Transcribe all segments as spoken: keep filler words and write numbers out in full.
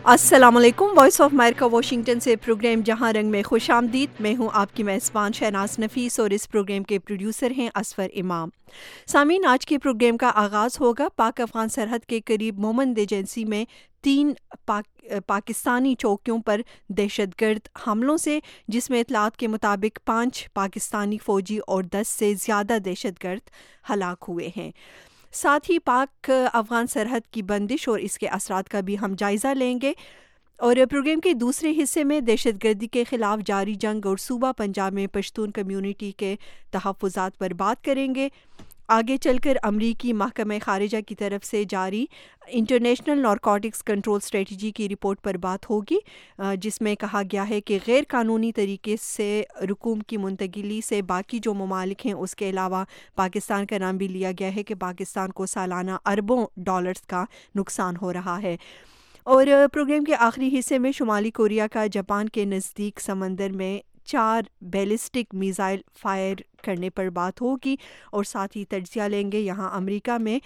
السلام علیکم. Voice of America Washington سے پروگرام جہاں رنگ میں خوش آمدید. میں ہوں آپ کی میزبان شہناز نفیس اور اس پروگرام کے پروڈیوسر ہیں اسفر امام. سامعین, آج کے پروگرام کا آغاز ہوگا پاک افغان سرحد کے قریب مومند ایجنسی میں تین پاک پاکستانی چوکیوں پر دہشت گرد حملوں سے, جس میں اطلاعات کے مطابق پانچ پاکستانی فوجی اور دس سے زیادہ دہشت گرد ہلاک ہوئے ہیں. ساتھ ہی پاک افغان سرحد کی بندش اور اس کے اثرات کا بھی ہم جائزہ لیں گے, اور پروگرام کے دوسرے حصے میں دہشت گردی کے خلاف جاری جنگ اور صوبہ پنجاب میں پشتون کمیونٹی کے تحفظات پر بات کریں گے. آگے چل کر امریکی محکمہ خارجہ کی طرف سے جاری انٹرنیشنل نارکوٹکس کنٹرول اسٹریٹجی کی رپورٹ پر بات ہوگی, جس میں کہا گیا ہے کہ غیر قانونی طریقے سے رقوم کی منتقلی سے باقی جو ممالک ہیں اس کے علاوہ پاکستان کا نام بھی لیا گیا ہے کہ پاکستان کو سالانہ اربوں ڈالرز کا نقصان ہو رہا ہے. اور پروگرام کے آخری حصے میں شمالی کوریا کا جاپان کے نزدیک سمندر میں چار بیلسٹک میزائل فائر کرنے پر بات ہوگی, اور ساتھ ہی تجزیہ لیں گے یہاں امریکہ میں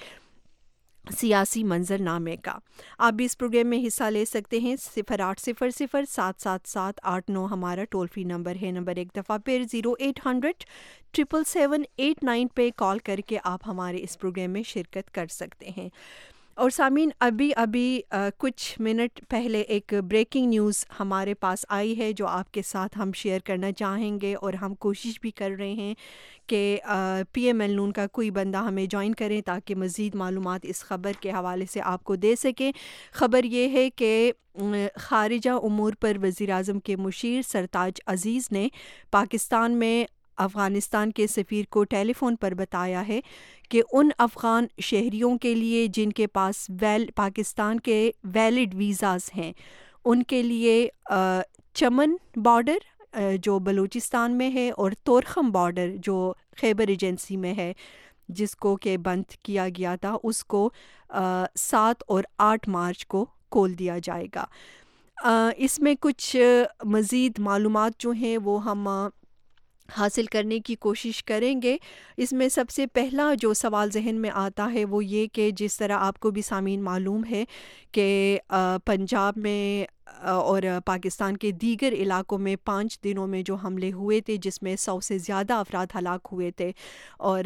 سیاسی منظر نامے کا. آپ بھی اس پروگرام میں حصہ لے سکتے ہیں. صفر آٹھ صفر صفر سات سات سات آٹھ نو ہمارا ٹول فری نمبر ہے. نمبر ایک دفعہ پھر zero eight hundred triple seven eight nine پہ کال کر کے آپ ہمارے اس پروگرام میں شرکت کر سکتے ہیں. اور سامعین, ابھی ابھی کچھ منٹ پہلے ایک بریکنگ نیوز ہمارے پاس آئی ہے جو آپ کے ساتھ ہم شیئر کرنا چاہیں گے, اور ہم کوشش بھی کر رہے ہیں کہ پی ایم ایل نون کا کوئی بندہ ہمیں جوائن کریں تاکہ مزید معلومات اس خبر کے حوالے سے آپ کو دے سکیں. خبر یہ ہے کہ خارجہ امور پر وزیر اعظم کے مشیر سرتاج عزیز نے پاکستان میں افغانستان کے سفیر کو ٹیلی فون پر بتایا ہے کہ ان افغان شہریوں کے لیے جن کے پاس ویل پاکستان کے ویلڈ ویزاز ہیں, ان کے لیے چمن بارڈر جو بلوچستان میں ہے اور طورخم بارڈر جو خیبر ایجنسی میں ہے, جس کو کہ بند کیا گیا تھا, اس کو سات اور آٹھ مارچ کو کھول دیا جائے گا. اس میں کچھ مزید معلومات جو ہیں وہ ہم حاصل کرنے کی کوشش کریں گے. اس میں سب سے پہلا جو سوال ذہن میں آتا ہے وہ یہ کہ جس طرح آپ کو بھی سامعین معلوم ہے کہ پنجاب میں اور پاکستان کے دیگر علاقوں میں پانچ دنوں میں جو حملے ہوئے تھے جس میں سو سے زیادہ افراد ہلاک ہوئے تھے, اور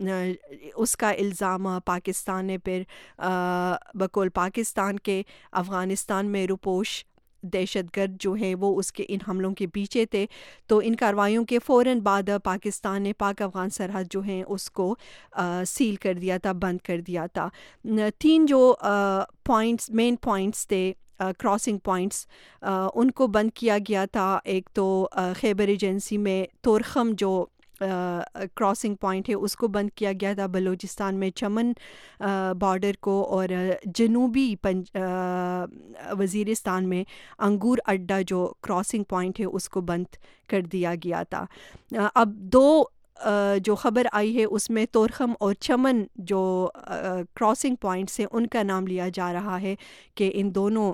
اس کا الزام پاکستان نے پھر بقول پاکستان کے افغانستان میں روپوش دہشت گرد جو ہیں وہ اس کے ان حملوں کے پیچھے تھے. تو ان کارروائیوں کے فوراً بعد پاکستان نے پاک افغان سرحد جو ہیں اس کو سیل کر دیا تھا, بند کر دیا تھا. تین جو پوائنٹس مین پوائنٹس تھے, کراسنگ پوائنٹس, ان کو بند کیا گیا تھا. ایک تو خیبر ایجنسی میں طورخم جو کراسنگ پوائنٹ ہے اس کو بند کیا گیا تھا, بلوچستان میں چمن بارڈر کو, اور جنوبی پنج وزیرستان میں انگور اڈا جو کراسنگ پوائنٹ ہے اس کو بند کر دیا گیا تھا. اب دو جو خبر آئی ہے اس میں طورخم اور چمن جو کراسنگ پوائنٹس ہیں ان کا نام لیا جا رہا ہے کہ ان دونوں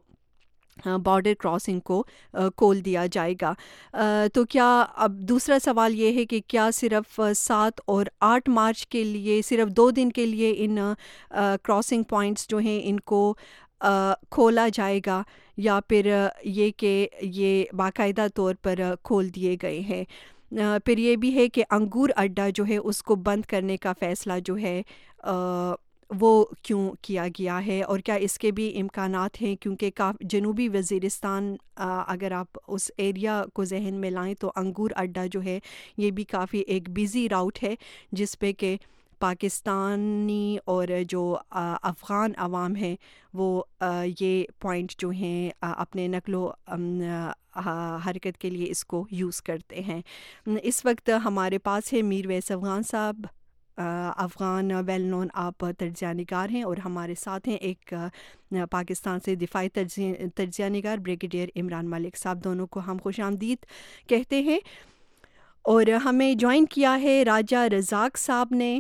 بارڈر کراسنگ کو کھول دیا جائے گا. تو کیا اب دوسرا سوال یہ ہے کہ کیا صرف سات اور آٹھ مارچ کے لیے, صرف دو دن کے لیے ان کراسنگ پوائنٹس جو ہیں ان کو کھولا جائے گا, یا پھر یہ کہ یہ باقاعدہ طور پر کھول دیے گئے ہیں. پھر یہ بھی ہے کہ انگور اڈا جو ہے اس کو بند کرنے کا فیصلہ جو ہے وہ کیوں کیا گیا ہے, اور کیا اس کے بھی امکانات ہیں, کیونکہ جنوبی وزیرستان اگر آپ اس ایریا کو ذہن میں لائیں تو انگور اڈا جو ہے یہ بھی کافی ایک بیزی راؤٹ ہے جس پہ کہ پاکستانی اور جو افغان عوام ہیں وہ یہ پوائنٹ جو ہیں اپنے نقل و حرکت کے لیے اس کو یوز کرتے ہیں. اس وقت ہمارے پاس ہے میر ویس افغان صاحب, افغان ویل نون آپ تجزیہ نگار ہیں, اور ہمارے ساتھ ہیں ایک پاکستان سے دفاعی تجزیہ نگار بریگیڈیئر عمران ملک صاحب. دونوں کو ہم خوش آمدید کہتے ہیں. اور ہمیں جوائن کیا ہے راجہ رزاق صاحب نے,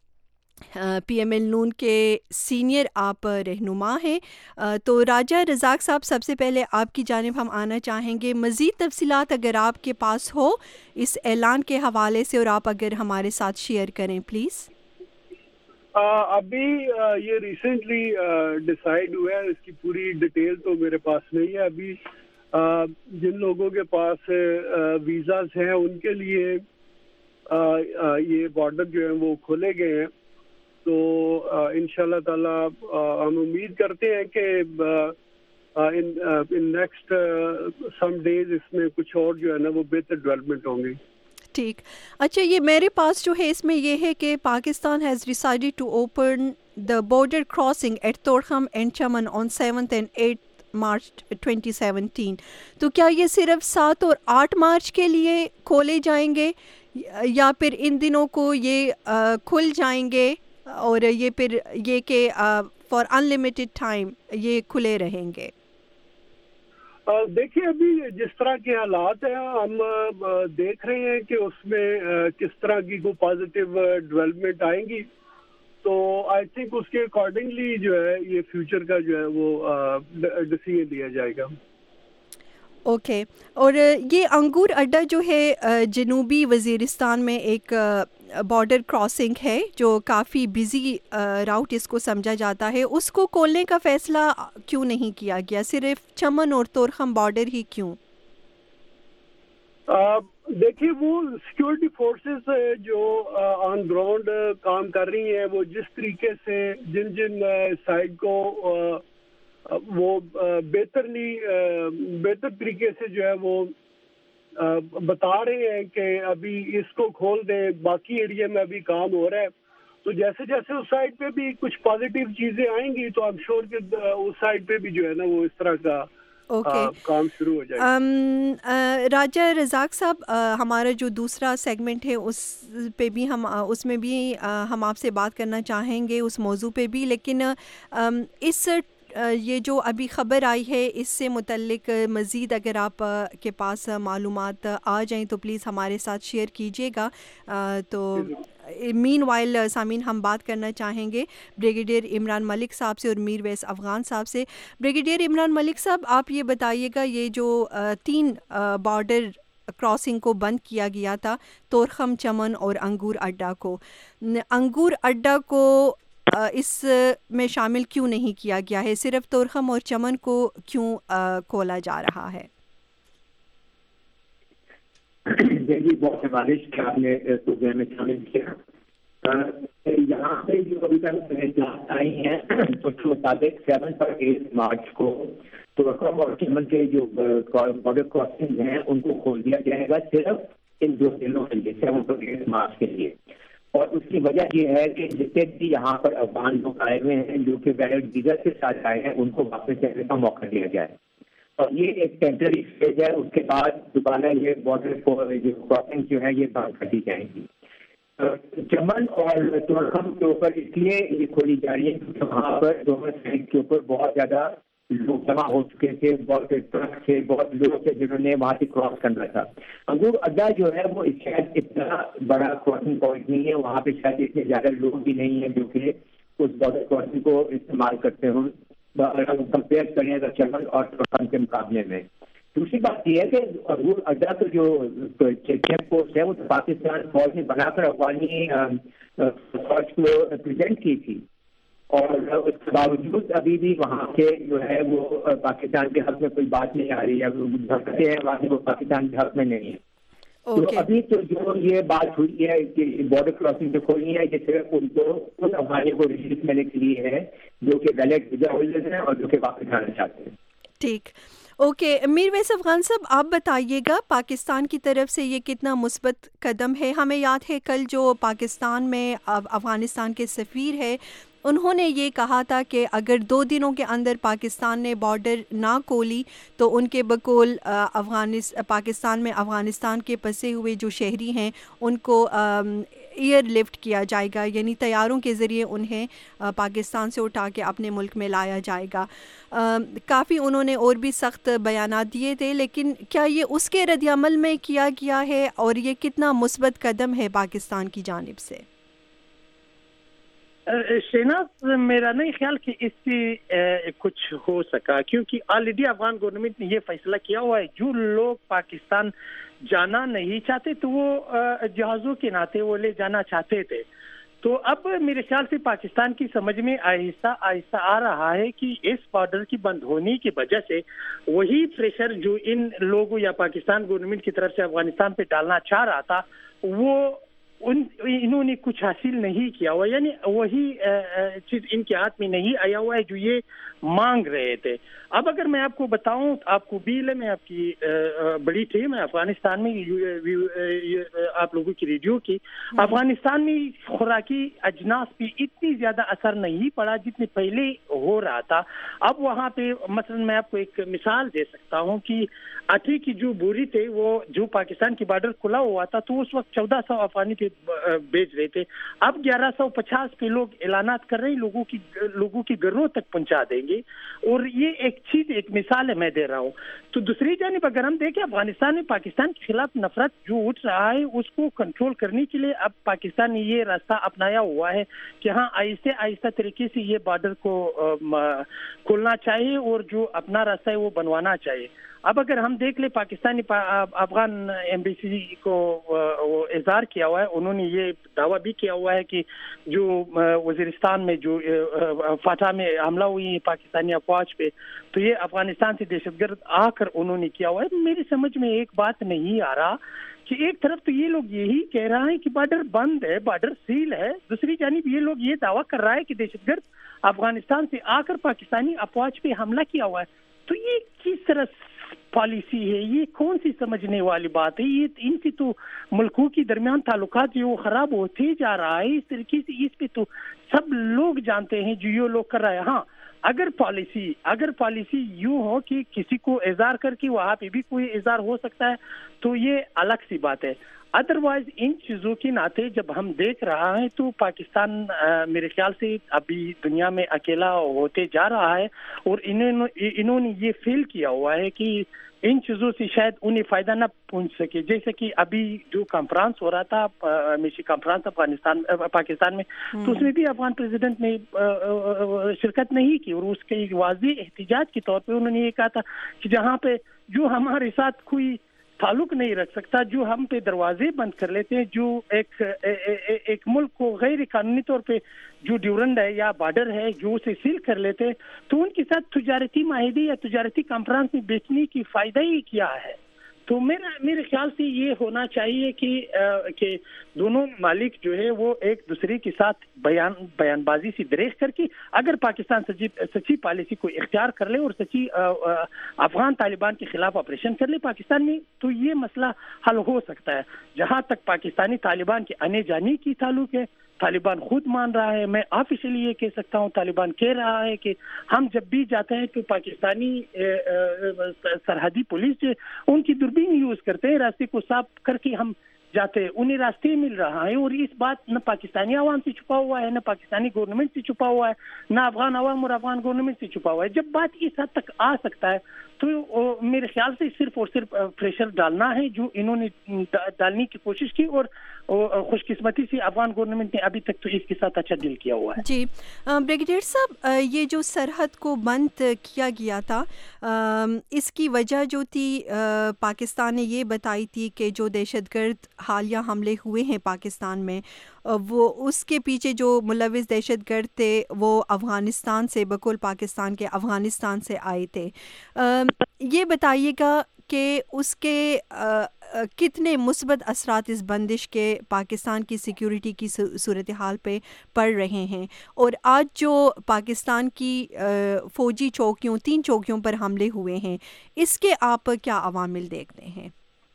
پی ایم ایل نون کے سینئر آپ رہنما ہیں. تو راجہ رزاق صاحب, سب سے پہلے آپ کی جانب ہم آنا چاہیں گے, مزید تفصیلات اگر آپ کے پاس ہو اس اعلان کے حوالے سے, اور آپ اگر ہمارے ساتھ شیئر کریں پلیز. ابھی یہ ریسنٹلی ڈیسائیڈ ہوا ہے, اس کی پوری ڈیٹیل تو میرے پاس نہیں ہے ابھی. جن لوگوں کے پاس ویزاز ہیں ان کے لیے یہ بارڈر جو ہیں وہ کھولے گئے ہیں, تو ان شاء اللہ تعالیٰ ہم امید کرتے ہیں کہ ان نیکسٹ سم ڈیز اس میں کچھ اور جو ہے نا وہ بہتر ڈیولپمنٹ ہوں گی. ٹھیک. اچھا, یہ میرے پاس جو ہے اس میں یہ ہے کہ Pakistan has decided to open the border crossing at Torkham and Chaman on seventh and eighth March twenty seventeen. تو کیا یہ صرف سات اور آٹھ مارچ کے لیے کھولے جائیں گے یا پھر ان دنوں کو یہ کھل جائیں گے اور یہ پھر یہ کہ فار ان لمیٹڈ ٹائم یہ کھلے رہیں گے؟ دیکھیے ابھی جس طرح کے حالات ہیں ہم دیکھ رہے ہیں کہ اس میں کس طرح کی کوئی پازیٹیو ڈیولپمنٹ آئیں گی, تو آئی تھنک اس کے اکارڈنگلی جو ہے یہ فیوچر کا جو ہے وہ ڈیسیژن لیا جائے گا. Okay okay. اور یہ انگور اڈا جو ہے جنوبی وزیرستان میں ایک بارڈر کراسنگ ہے جو کافی بزی راؤٹ اس کو سمجھا جاتا ہے, اس کو کھولنے کا فیصلہ کیوں نہیں کیا گیا, صرف چمن اور تورخم بارڈر ہی کیوں؟ دیکھیے وہ سیکورٹی فورسز جو آن گراؤنڈ کام کر رہی ہیں وہ جس طریقے سے جن جن سائڈ کو وہ بہترلی بہتر طریقے سے جو ہے وہ بتا رہے ہیں کہ ابھی اس کو کھول دیں, باقی ایریا میں ابھی کام ہو رہا ہے, تو جیسے جیسے اس سائڈ پہ بھی کچھ پازیٹیو چیزیں آئیں گی تو آئی ایم شیور کہ اس سائڈ پہ بھی جو ہے نا وہ اس طرح کا اوکے کام شروع ہو جائے گا. راجہ رزاق صاحب, ہمارا جو دوسرا سیگمنٹ ہے اس پہ بھی ہم اس میں بھی ہم آپ سے بات کرنا چاہیں گے اس موضوع پہ بھی, لیکن اس یہ جو ابھی خبر آئی ہے اس سے متعلق مزید اگر آپ کے پاس معلومات آ جائیں تو پلیز ہمارے ساتھ شیئر کیجیے گا. تو مین وائل سامعین ہم بات کرنا چاہیں گے بریگیڈیئر عمران ملک صاحب سے اور میر ویس افغان صاحب سے. بریگیڈیئر عمران ملک صاحب, آپ یہ بتائیے گا یہ جو تین بارڈر کراسنگ کو بند کیا گیا تھا, تورخم, چمن اور انگور اڈا کو, انگور اڈا کو اس میں شامل کیوں نہیں کیا گیا ہے, صرف تورخم اور چمن کو کیوں کھولا جا رہا ہے؟ جی بہت مالش کہ آپ نے پروگرام میں شامل کیا. یہاں پہ جو ابھی تک اطلاعات آئی ہیں اس کے مطابق سیون اور ایٹ مارچ کو تورخم اور چمن کے جو بارڈر کراسنگ ہیں ان کو کھول دیا جائے گا صرف ان دو دنوں کے لیے, سیون اور ایٹ مارچ کے لیے. اور اس کی وجہ یہ ہے کہ جتنے بھی یہاں پر افغان لوگ آئے ہوئے ہیں جو کہ ویلڈ ویزا کے ساتھ آئے ہیں ان کو واپس جانے کا موقع دیا جائے. اور یہ ایک ٹیمپرری اسٹیج ہے, اس کے بعد دوبارہ یہ بارڈر کراسنگ جو ہے یہ بند کر دی جائیں گی. چمن اور تورخم کے اوپر اس لیے یہ کھولی جا رہی ہے کیونکہ وہاں پر دونوں سائڈ کے اوپر بہت زیادہ لوگ جمع ہو چکے تھے, بہت ٹرک تھے, بہت لوگ تھے جنہوں نے وہاں سے کراس کرنا تھا. انگور اڈا جو ہے وہ شاید اتنا بڑا کراسنگ پوائنٹ نہیں ہے, وہاں پہ شاید اتنے زیادہ لوگ بھی نہیں ہیں جو کہ اس بارڈر کراسنگ کو استعمال کرتے ہوں اگر ہم کمپیئر کریں اگر چمن اور تورخم کے مقابلے میں. دوسری بات یہ ہے کہ انگور اڈا کا جو چیک پوسٹ ہے وہ پاکستان فوج نے بنا کر افغانی فوج کو پریزنٹ کی تھی, اور اس کے باوجود ابھی بھی وہاں کے جو ہے وہ پاکستان کے حق میں کوئی بات نہیں آ رہی ہے, بھٹکتے ہیں وہاں وہ پاکستان کے حق میں نہیں ہے. تو ابھی تو جو یہ بات ہوئی ہے کہ بارڈر کراسنگ جو کھولنی ہے یہ صرف ان کو ان افغانیوں کو ریلیز کرنے کے لیے ہے جو کہ ویلڈ ویزا ہولڈر ہیں اور جو کہ واپس جانا چاہتے ہیں. ٹھیک, اوکے. میر ویس افغان صاحب, آپ بتائیے گا پاکستان کی طرف سے یہ کتنا مثبت قدم ہے؟ ہمیں یاد ہے کل جو پاکستان میں افغانستان کے سفیر ہے انہوں نے یہ کہا تھا کہ اگر دو دنوں کے اندر پاکستان نے بارڈر نہ کھولی تو ان کے بقول افغانس پاکستان میں افغانستان کے پسے ہوئے جو شہری ہیں ان کو ایئر لفٹ کیا جائے گا, یعنی طیاروں کے ذریعے انہیں پاکستان سے اٹھا کے اپنے ملک میں لایا جائے گا. کافی انہوں نے اور بھی سخت بیانات دیے تھے, لیکن کیا یہ اس کے رد عمل میں کیا گیا ہے اور یہ کتنا مثبت قدم ہے پاکستان کی جانب سے؟ شہناز, میرا نہیں خیال کہ اس سے کچھ ہو سکا, کیونکہ آلریڈی افغان گورنمنٹ نے یہ فیصلہ کیا ہوا ہے جو لوگ پاکستان جانا نہیں چاہتے تو وہ جہازوں کے ناطے وہ لے جانا چاہتے تھے. تو اب میرے خیال سے پاکستان کی سمجھ میں آہستہ آہستہ آ رہا ہے کہ اس بارڈر کی بند ہونے کی وجہ سے وہی پریشر جو ان لوگوں یا پاکستان گورنمنٹ کی طرف سے افغانستان پہ ڈالنا چاہ رہا تھا وہ ان انہوں نے کچھ حاصل نہیں کیا ہوا, یعنی وہی چیز ان کے ہاتھ میں نہیں آیا ہوا ہے جو یہ مانگ رہے تھے. اب اگر میں آپ کو بتاؤں, آپ کو بھی ہے, میں آپ کی بڑی تھی, میں افغانستان میں آپ لوگوں کی ریڈیو کی, افغانستان میں خوراکی اجناس پہ اتنی زیادہ اثر نہیں پڑا جتنے پہلے ہو رہا تھا. اب وہاں پہ مثلا میں آپ کو ایک مثال دے سکتا ہوں کہ آٹے کی جو بوری تھے وہ جو پاکستان کی بارڈر کھلا ہوا تھا تو اس وقت چودہ سو افغانی پہ بیچ رہے تھے, اب گیارہ سو پچاس پہ لوگ اعلانات کر رہے ہیں لوگوں کی لوگوں کی گھروں تک پہنچا دیں گے. اور یہ ایک چیز ایک مثال ہے میں دے رہا ہوں. تو دوسری جانب اگر ہم دیکھیں افغانستان میں پاکستان کے خلاف نفرت جو اٹھ رہا ہے اس کو کنٹرول کرنے کے لیے اب پاکستان نے یہ راستہ اپنایا ہوا ہے کہ ہاں آہستہ آہستہ طریقے سے یہ بارڈر کو کھولنا چاہیے اور جو اپنا راستہ ہے وہ بنوانا چاہیے. اب اگر ہم دیکھ لیں پاکستانی افغان ایمبیسی کو اظہار کیا ہوا ہے, انہوں نے یہ دعویٰ بھی کیا ہوا ہے کہ جو وزیرستان میں جو فاتح میں حملہ ہوئی ہے پاکستانی افواج پہ تو یہ افغانستان سے دہشت گرد آ کر انہوں نے کیا ہوا ہے. میری سمجھ میں ایک بات نہیں آ رہا کہ ایک طرف تو یہ لوگ یہی کہہ رہا ہے کہ بارڈر بند ہے, بارڈر سیل ہے, دوسری جانب یہ لوگ یہ دعویٰ کر رہا ہے کہ دہشت گرد افغانستان سے آ کر پاکستانی افواج پہ حملہ کیا ہوا ہے. تو یہ کس طرح پالیسی ہے, یہ کون سی سمجھنے والی بات ہے؟ یہ ان کی تو ملکوں کے درمیان تعلقات جو خراب ہوتے جا رہا ہے اس طریقے سے, اس پہ تو سب لوگ جانتے ہیں جو یہ لوگ کر رہے ہیں. ہاں اگر پالیسی اگر پالیسی یوں ہو کہ کسی کو اظہار کر کے وہاں پہ بھی کوئی اظہار ہو سکتا ہے تو یہ الگ سی بات ہے. ادروائز ان چیزوں کے ناطے جب ہم دیکھ رہا ہے تو پاکستان میرے خیال سے ابھی دنیا میں اکیلا ہوتے جا رہا ہے اور انہوں انہوں نے یہ فیل کیا ہوا ہے کہ ان چیزوں سے شاید انہیں فائدہ نہ پہنچ سکے. جیسے کہ ابھی جو کانفرنس ہو رہا تھا میشی کانفرنس افغانستان پاکستان میں, تو اس میں بھی افغان پریزیڈنٹ نے شرکت نہیں کی اور اس کے واضح احتجاج کے طور پہ انہوں نے یہ کہا تھا کہ جہاں پہ جو ہمارے ساتھ کوئی تعلق نہیں رکھ سکتا, جو ہم پہ دروازے بند کر لیتے ہیں, جو ایک ایک ملک کو غیر قانونی طور پہ جو ڈیورنڈ ہے یا بارڈر ہے جو اسے سیل کر لیتے تو ان کے ساتھ تجارتی معاہدے یا تجارتی کانفرنس میں بیچنے کی فائدہ ہی کیا ہے. تو میرا میرے خیال سے یہ ہونا چاہیے کہ کہ دونوں ممالک جو ہے وہ ایک دوسرے کے ساتھ بیان بیان بازی سے دریغ کر کے اگر پاکستان سچی سچی پالیسی کو اختیار کر لے اور سچی افغان طالبان کے خلاف آپریشن کر لے پاکستان میں تو یہ مسئلہ حل ہو سکتا ہے. جہاں تک پاکستانی طالبان کے آنے جانے کی تعلق ہے, طالبان خود مان رہا ہے, میں آفیشلی یہ کہہ سکتا ہوں طالبان کہہ رہا ہے کہ ہم جب بھی جاتے ہیں تو پاکستانی سرحدی پولیس جو ان کی دوربین یوز کرتے ہیں, راستے کو صاف کر کے ہم جاتے ہیں, انہیں راستے مل رہا ہے. اور اس بات نہ پاکستانی عوام سے چھپا ہوا ہے, نہ پاکستانی گورنمنٹ سے چھپا ہوا ہے, نہ افغان عوام اور افغان گورنمنٹ سے چھپا ہوا ہے. جب بات اس حد تک آ سکتا ہے تو میرے خیال سے صرف اور صرف پریشر ڈالنا ہے جو انہوں نے ڈالنے کی کوشش کی, اور خوش قسمتی سے افغان گورنمنٹ نے ابھی تک تو اس کے ساتھ اچھا ڈیل کیا ہوا ہے. جی بریگیڈیئر صاحب, یہ جو سرحد کو بند کیا گیا تھا اس کی وجہ جو تھی پاکستان نے یہ بتائی تھی کہ جو دہشت گرد حالیہ حملے ہوئے ہیں پاکستان میں وہ اس کے پیچھے جو ملوث دہشت گرد تھے وہ افغانستان سے بقول پاکستان کے افغانستان سے آئے تھے. یہ بتائیے گا کہ اس کے کتنے مثبت اثرات اس بندش کے پاکستان کی سیکیورٹی کی صورتحال پہ پڑ رہے ہیں, اور آج جو پاکستان کی فوجی چوکیوں تین چوکیوں پر حملے ہوئے ہیں اس کے آپ کیا عوامل دیکھتے ہیں؟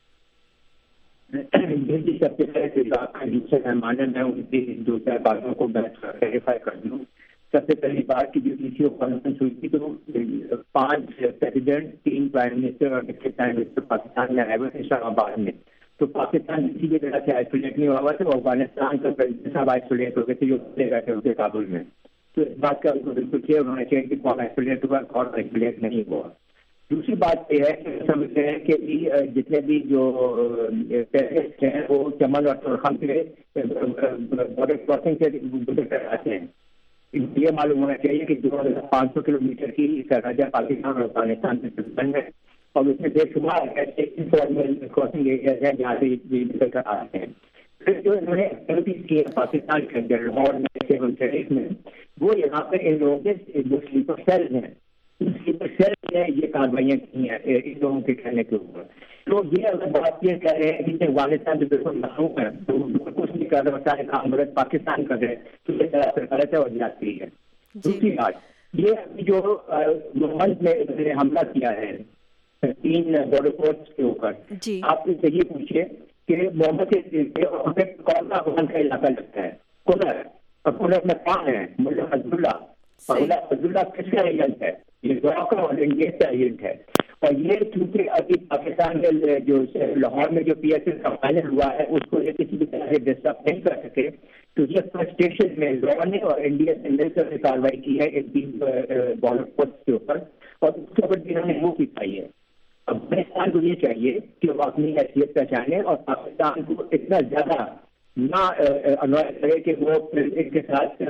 سب سے پہلے دوسرے مہمان ہے, میں ان کی دو چار باتوں کو میں کلیریفائی کر دوں. سب سے پہلی بات کی جو ڈی او کانفرنس ہوئی تھی تو پانچ پریزیڈنٹ, تین پرائم منسٹر اور ڈپٹی پرائم منسٹر پاکستان میں آئے ہوئے تھے اسلام آباد میں. تو پاکستان کسی بھی طرح سے آئسولیٹ نہیں ہوا ہوا تھا, افغانستان کا پریزیڈنٹ صاحب آئسولیٹ ہو گئے تھے جو چلے گئے تھے ان کے کابل میں. تو اس بات کا بالکل کلیئر ہونا چاہیے کہ کون آئسولیٹ ہوا اور آئسولیٹ نہیں ہوا. دوسری بات یہ ہے کہ سمجھتے ہیں کہ جتنے بھی جو ٹیررسٹ ہیں وہ چمن اور تورخم کے بارڈر کراسنگ سے گزر کر آتے ہیں. یہ معلوم ہونا چاہیے کہ دو ہزار پانچ سو کلو میٹر کی سرحد پاکستان اور افغانستان سے بند ہے, اور اس میں بے شمار ایسے انفارمل کراسنگ ایریاز ہیں جہاں سے نکل کر آتے ہیں. پھر جو انہوں نے ایکٹیویٹیز کی ہیں پاکستان کے اندر لاہور میں سیون شریف میں، وہ یہاں پہ ان لوگوں کے جو سلیپر سیلز ہیں سلیپر سیلز نے یہ کارروائیاں کی ہیں ان لوگوں کے کہنے کے اوپر. تو یہ اگر بات یہ کہہ رہے ہیں کہ افغانستان جو بالکل مخلوق ہے تو کچھ نہیں کر رہے سارے کام غلط پاکستان کر رہے تو یہ غلط ہے اور جاتی ہے. دوسری بات یہ جو گورنمنٹ نے حملہ کیا ہے تین بارڈر پوسٹ کے اوپر، آپ ان سے یہ پوچھیے کہ محمد ہمیں کون سا افغان کا علاقہ لگتا ہے؟ کولر، اور کولر میں کون ہے؟ ملا فضل اللہ. ملا فضل اللہ کس کا ایجنٹ ہے؟ یہ گوا کا اور انڈیا کا ایجنٹ ہے. اور یہ چونکہ ابھی پاکستان کے جو لاہور میں جو پی ایس ایل کا فائنل ہوا ہے اس کو یہ کسی بھی طرح سے ڈسٹرب نہیں کر سکے، تو یہ فرسٹریشن میں لاہور نے اور انڈیا سے مل کر کارروائی کی ہے ان تین بارڈر پوسٹ کے اوپر، اور اس کے اوپر بھی انہوں نے منہ پھٹائی ہے. افغانستان کو یہ چاہیے کہ وہ اپنی حیثیت پہچانے اور پاکستان کو اتنا زیادہ نہ انوائے کرے کہ وہ ان کے ساتھ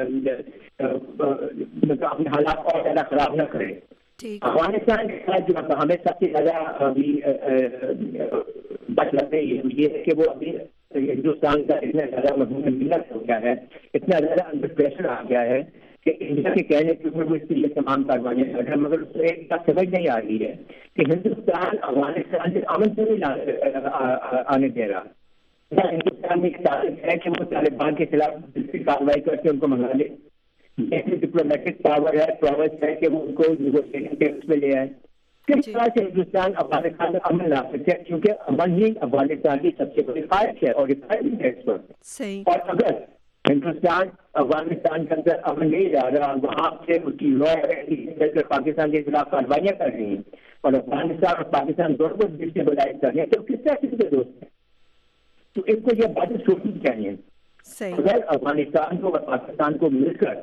اپنے حالات اور زیادہ خراب نہ کرے. افغانستان کے ساتھ جو ہمیں سب سے زیادہ ابھی بات لگ رہی ہے یہ ہے کہ وہ ابھی ہندوستان کا اتنا زیادہ مضمون ملت ہو گیا ہے، اتنا زیادہ انڈر پریشر آ گیا ہے کہ انڈیا کے کہنے کے اوپر وہ اس کے لیے تمام کاروائیاں کر رہے ہیں، مگر اس کو ایک بات سمجھ نہیں آ رہی ہے کہ ہندوستان افغانستان سے امن سے نہیں آنے دے رہا. ہندوستان میں طاقت ہے کہ وہ طالبان کے خلاف کارروائی کر کے ان کو منگا لے. ایسی ڈپلومیٹک پاور ہے، پروس ہے کہ وہ ان کو نیگوشیشن ٹیبل پہ لے آئے. کس طرح سے ہندوستان افغانستان میں امن لا سکتے ہیں؟ کیونکہ امن ہی افغانستان کی سب سے بڑی خواہش ہے اور ریکوائرمنٹ ہے اس پر. اور اگر ہندوستان افغانستان کے اندر امن نہیں جا رہا، وہاں سے اس کی لا پاکستان کے خلاف کاروائیاں کر رہی ہیں اور افغانستان اور پاکستان دونوں کو ڈسٹیبلائز کر رہے ہیں، تو کس طرح سے دوست ہیں؟ تو ان کو یہ باتیں سوچنی چاہیے. اگر افغانستان کو اور پاکستان کو مل کر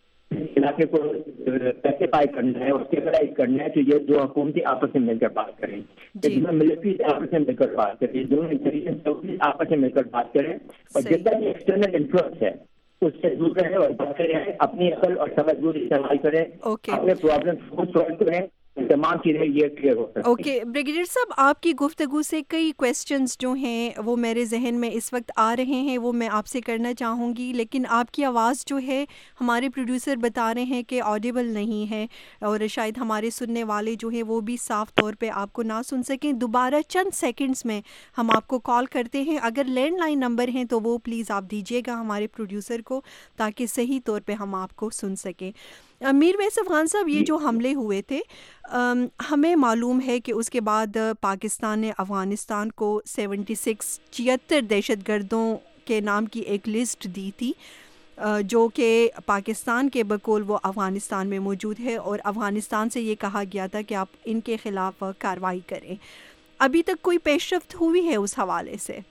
علاقے کو پیسیفائی کرنا ہے اور اسٹیبلائز کرنا ہے تو یہ دو حکومتیں آپس میں مل کر بات کریں، دونوں ملٹریز آپس میں مل کر بات کریں، دونوں انٹیلیجنس سروسز آپس میں مل کر بات کریں، اور جتنا بھی ایکسٹرنل انٹرسٹ ہے اس سے دور رہیں اور بات کریں، اپنی عقل اور سمجھ بوجھ استعمال کریں، اپنے پرابلم کو سالو کریں، تمام چیزیں یہ کلیئر ہو سکتی ہیں. اوکے بریگیڈیئر صاحب، آپ کی گفتگو سے کئی کویسچنز جو ہیں وہ میرے ذہن میں اس وقت آ رہے ہیں، وہ میں آپ سے کرنا چاہوں گی، لیکن آپ کی آواز جو ہے ہمارے پروڈیوسر بتا رہے ہیں کہ آڈیبل نہیں ہے اور شاید ہمارے سننے والے جو ہیں وہ بھی صاف طور پہ آپ کو نہ سن سکیں. دوبارہ چند سیکنڈز میں ہم آپ کو کال کرتے ہیں. اگر لینڈ لائن نمبر ہیں تو وہ پلیز آپ دیجیے گا ہمارے پروڈیوسر کو تاکہ صحیح طور پہ ہم آپ کو سن سکیں. میر ویس افغان صاحب، یہ جو حملے ہوئے تھے ہمیں معلوم ہے کہ اس کے بعد پاکستان نے افغانستان کو سیونٹی سکس چھہتر دہشت گردوں کے نام کی ایک لسٹ دی تھی جو کہ پاکستان کے بقول وہ افغانستان میں موجود ہے، اور افغانستان سے یہ کہا گیا تھا کہ آپ ان کے خلاف کارروائی کریں. ابھی تک کوئی پیش رفت ہوئی ہے اس حوالے سے؟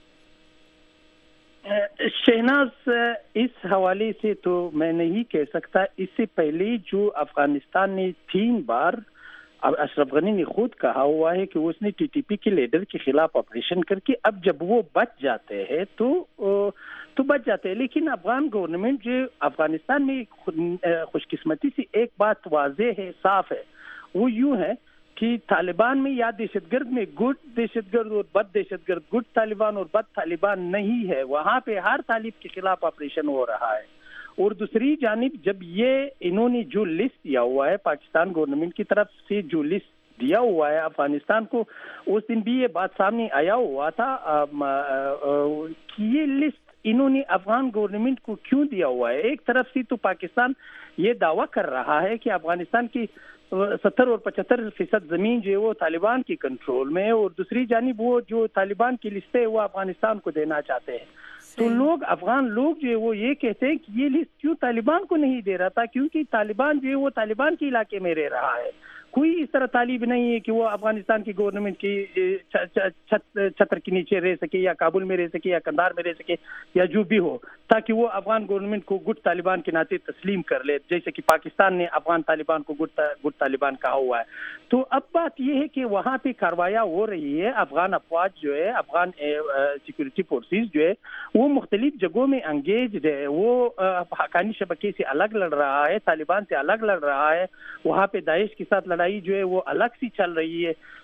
شہناز، اس حوالے سے تو میں نہیں کہہ سکتا. اس سے پہلے جو افغانستان نے تین بار اشرف غنی نے خود کہا ہوا ہے کہ اس نے ٹی ٹی پی کے لیڈر کے خلاف آپریشن کر کے اب جب وہ بچ جاتے ہیں تو تو بچ جاتے ہیں. لیکن افغان گورنمنٹ جو افغانستان میں خوش قسمتی سے ایک بات واضح ہے، صاف ہے، وہ یوں ہے کہ طالبان میں یا دہشت گرد میں گڈ دہشت گرد اور بد دہشت گرد، گڈ طالبان اور بد طالبان نہیں ہے. وہاں پہ ہر طالب کے خلاف آپریشن ہو رہا ہے. اور دوسری جانب جب یہ انہوں نے جو لسٹ دیا ہوا ہے پاکستان گورنمنٹ کی طرف سے، جو لسٹ دیا ہوا ہے افغانستان کو، اس دن بھی یہ بات سامنے آیا ہوا تھا کہ یہ لسٹ انہوں نے افغان گورنمنٹ کو کیوں دیا ہوا ہے. ایک طرف سے تو پاکستان یہ دعویٰ کر رہا ہے کہ افغانستان کی ستر اور پچہتر فیصد زمین جو ہے وہ طالبان کی کنٹرول میں ہے، اور دوسری جانب وہ جو طالبان کی لسٹ ہے وہ افغانستان کو دینا چاہتے ہیں. تو لوگ افغان لوگ جو ہے وہ یہ کہتے ہیں کہ یہ لسٹ کیوں طالبان کو نہیں دے رہا تھا، کیونکہ طالبان جو ہے وہ طالبان کے علاقے میں رہ رہا ہے. کوئی اس طرح طالب نہیں ہے کہ وہ افغانستان کی گورنمنٹ کی چھتر کے نیچے رہ سکے یا کابل میں رہ سکے یا قندھار میں رہ سکے یا جو بھی ہو، تاکہ وہ افغان گورنمنٹ کو گڈ طالبان کے ناطے تسلیم کر لے، جیسے کہ پاکستان نے افغان طالبان کو گڈ گڈ طالبان کہا ہوا ہے. تو اب بات یہ ہے کہ وہاں پہ کاروائیاں ہو رہی ہے. افغان افواج جو ہے، افغان سیکورٹی فورسز جو ہے وہ مختلف جگہوں میں انگیجڈ ہے. وہ حقانی شبکے سے الگ لڑ رہا ہے، طالبان سے الگ لڑ رہا ہے. وہاں پہ داعش کے ساتھ لڑائی جو ہے وہ الگ سی چل رہی ہے.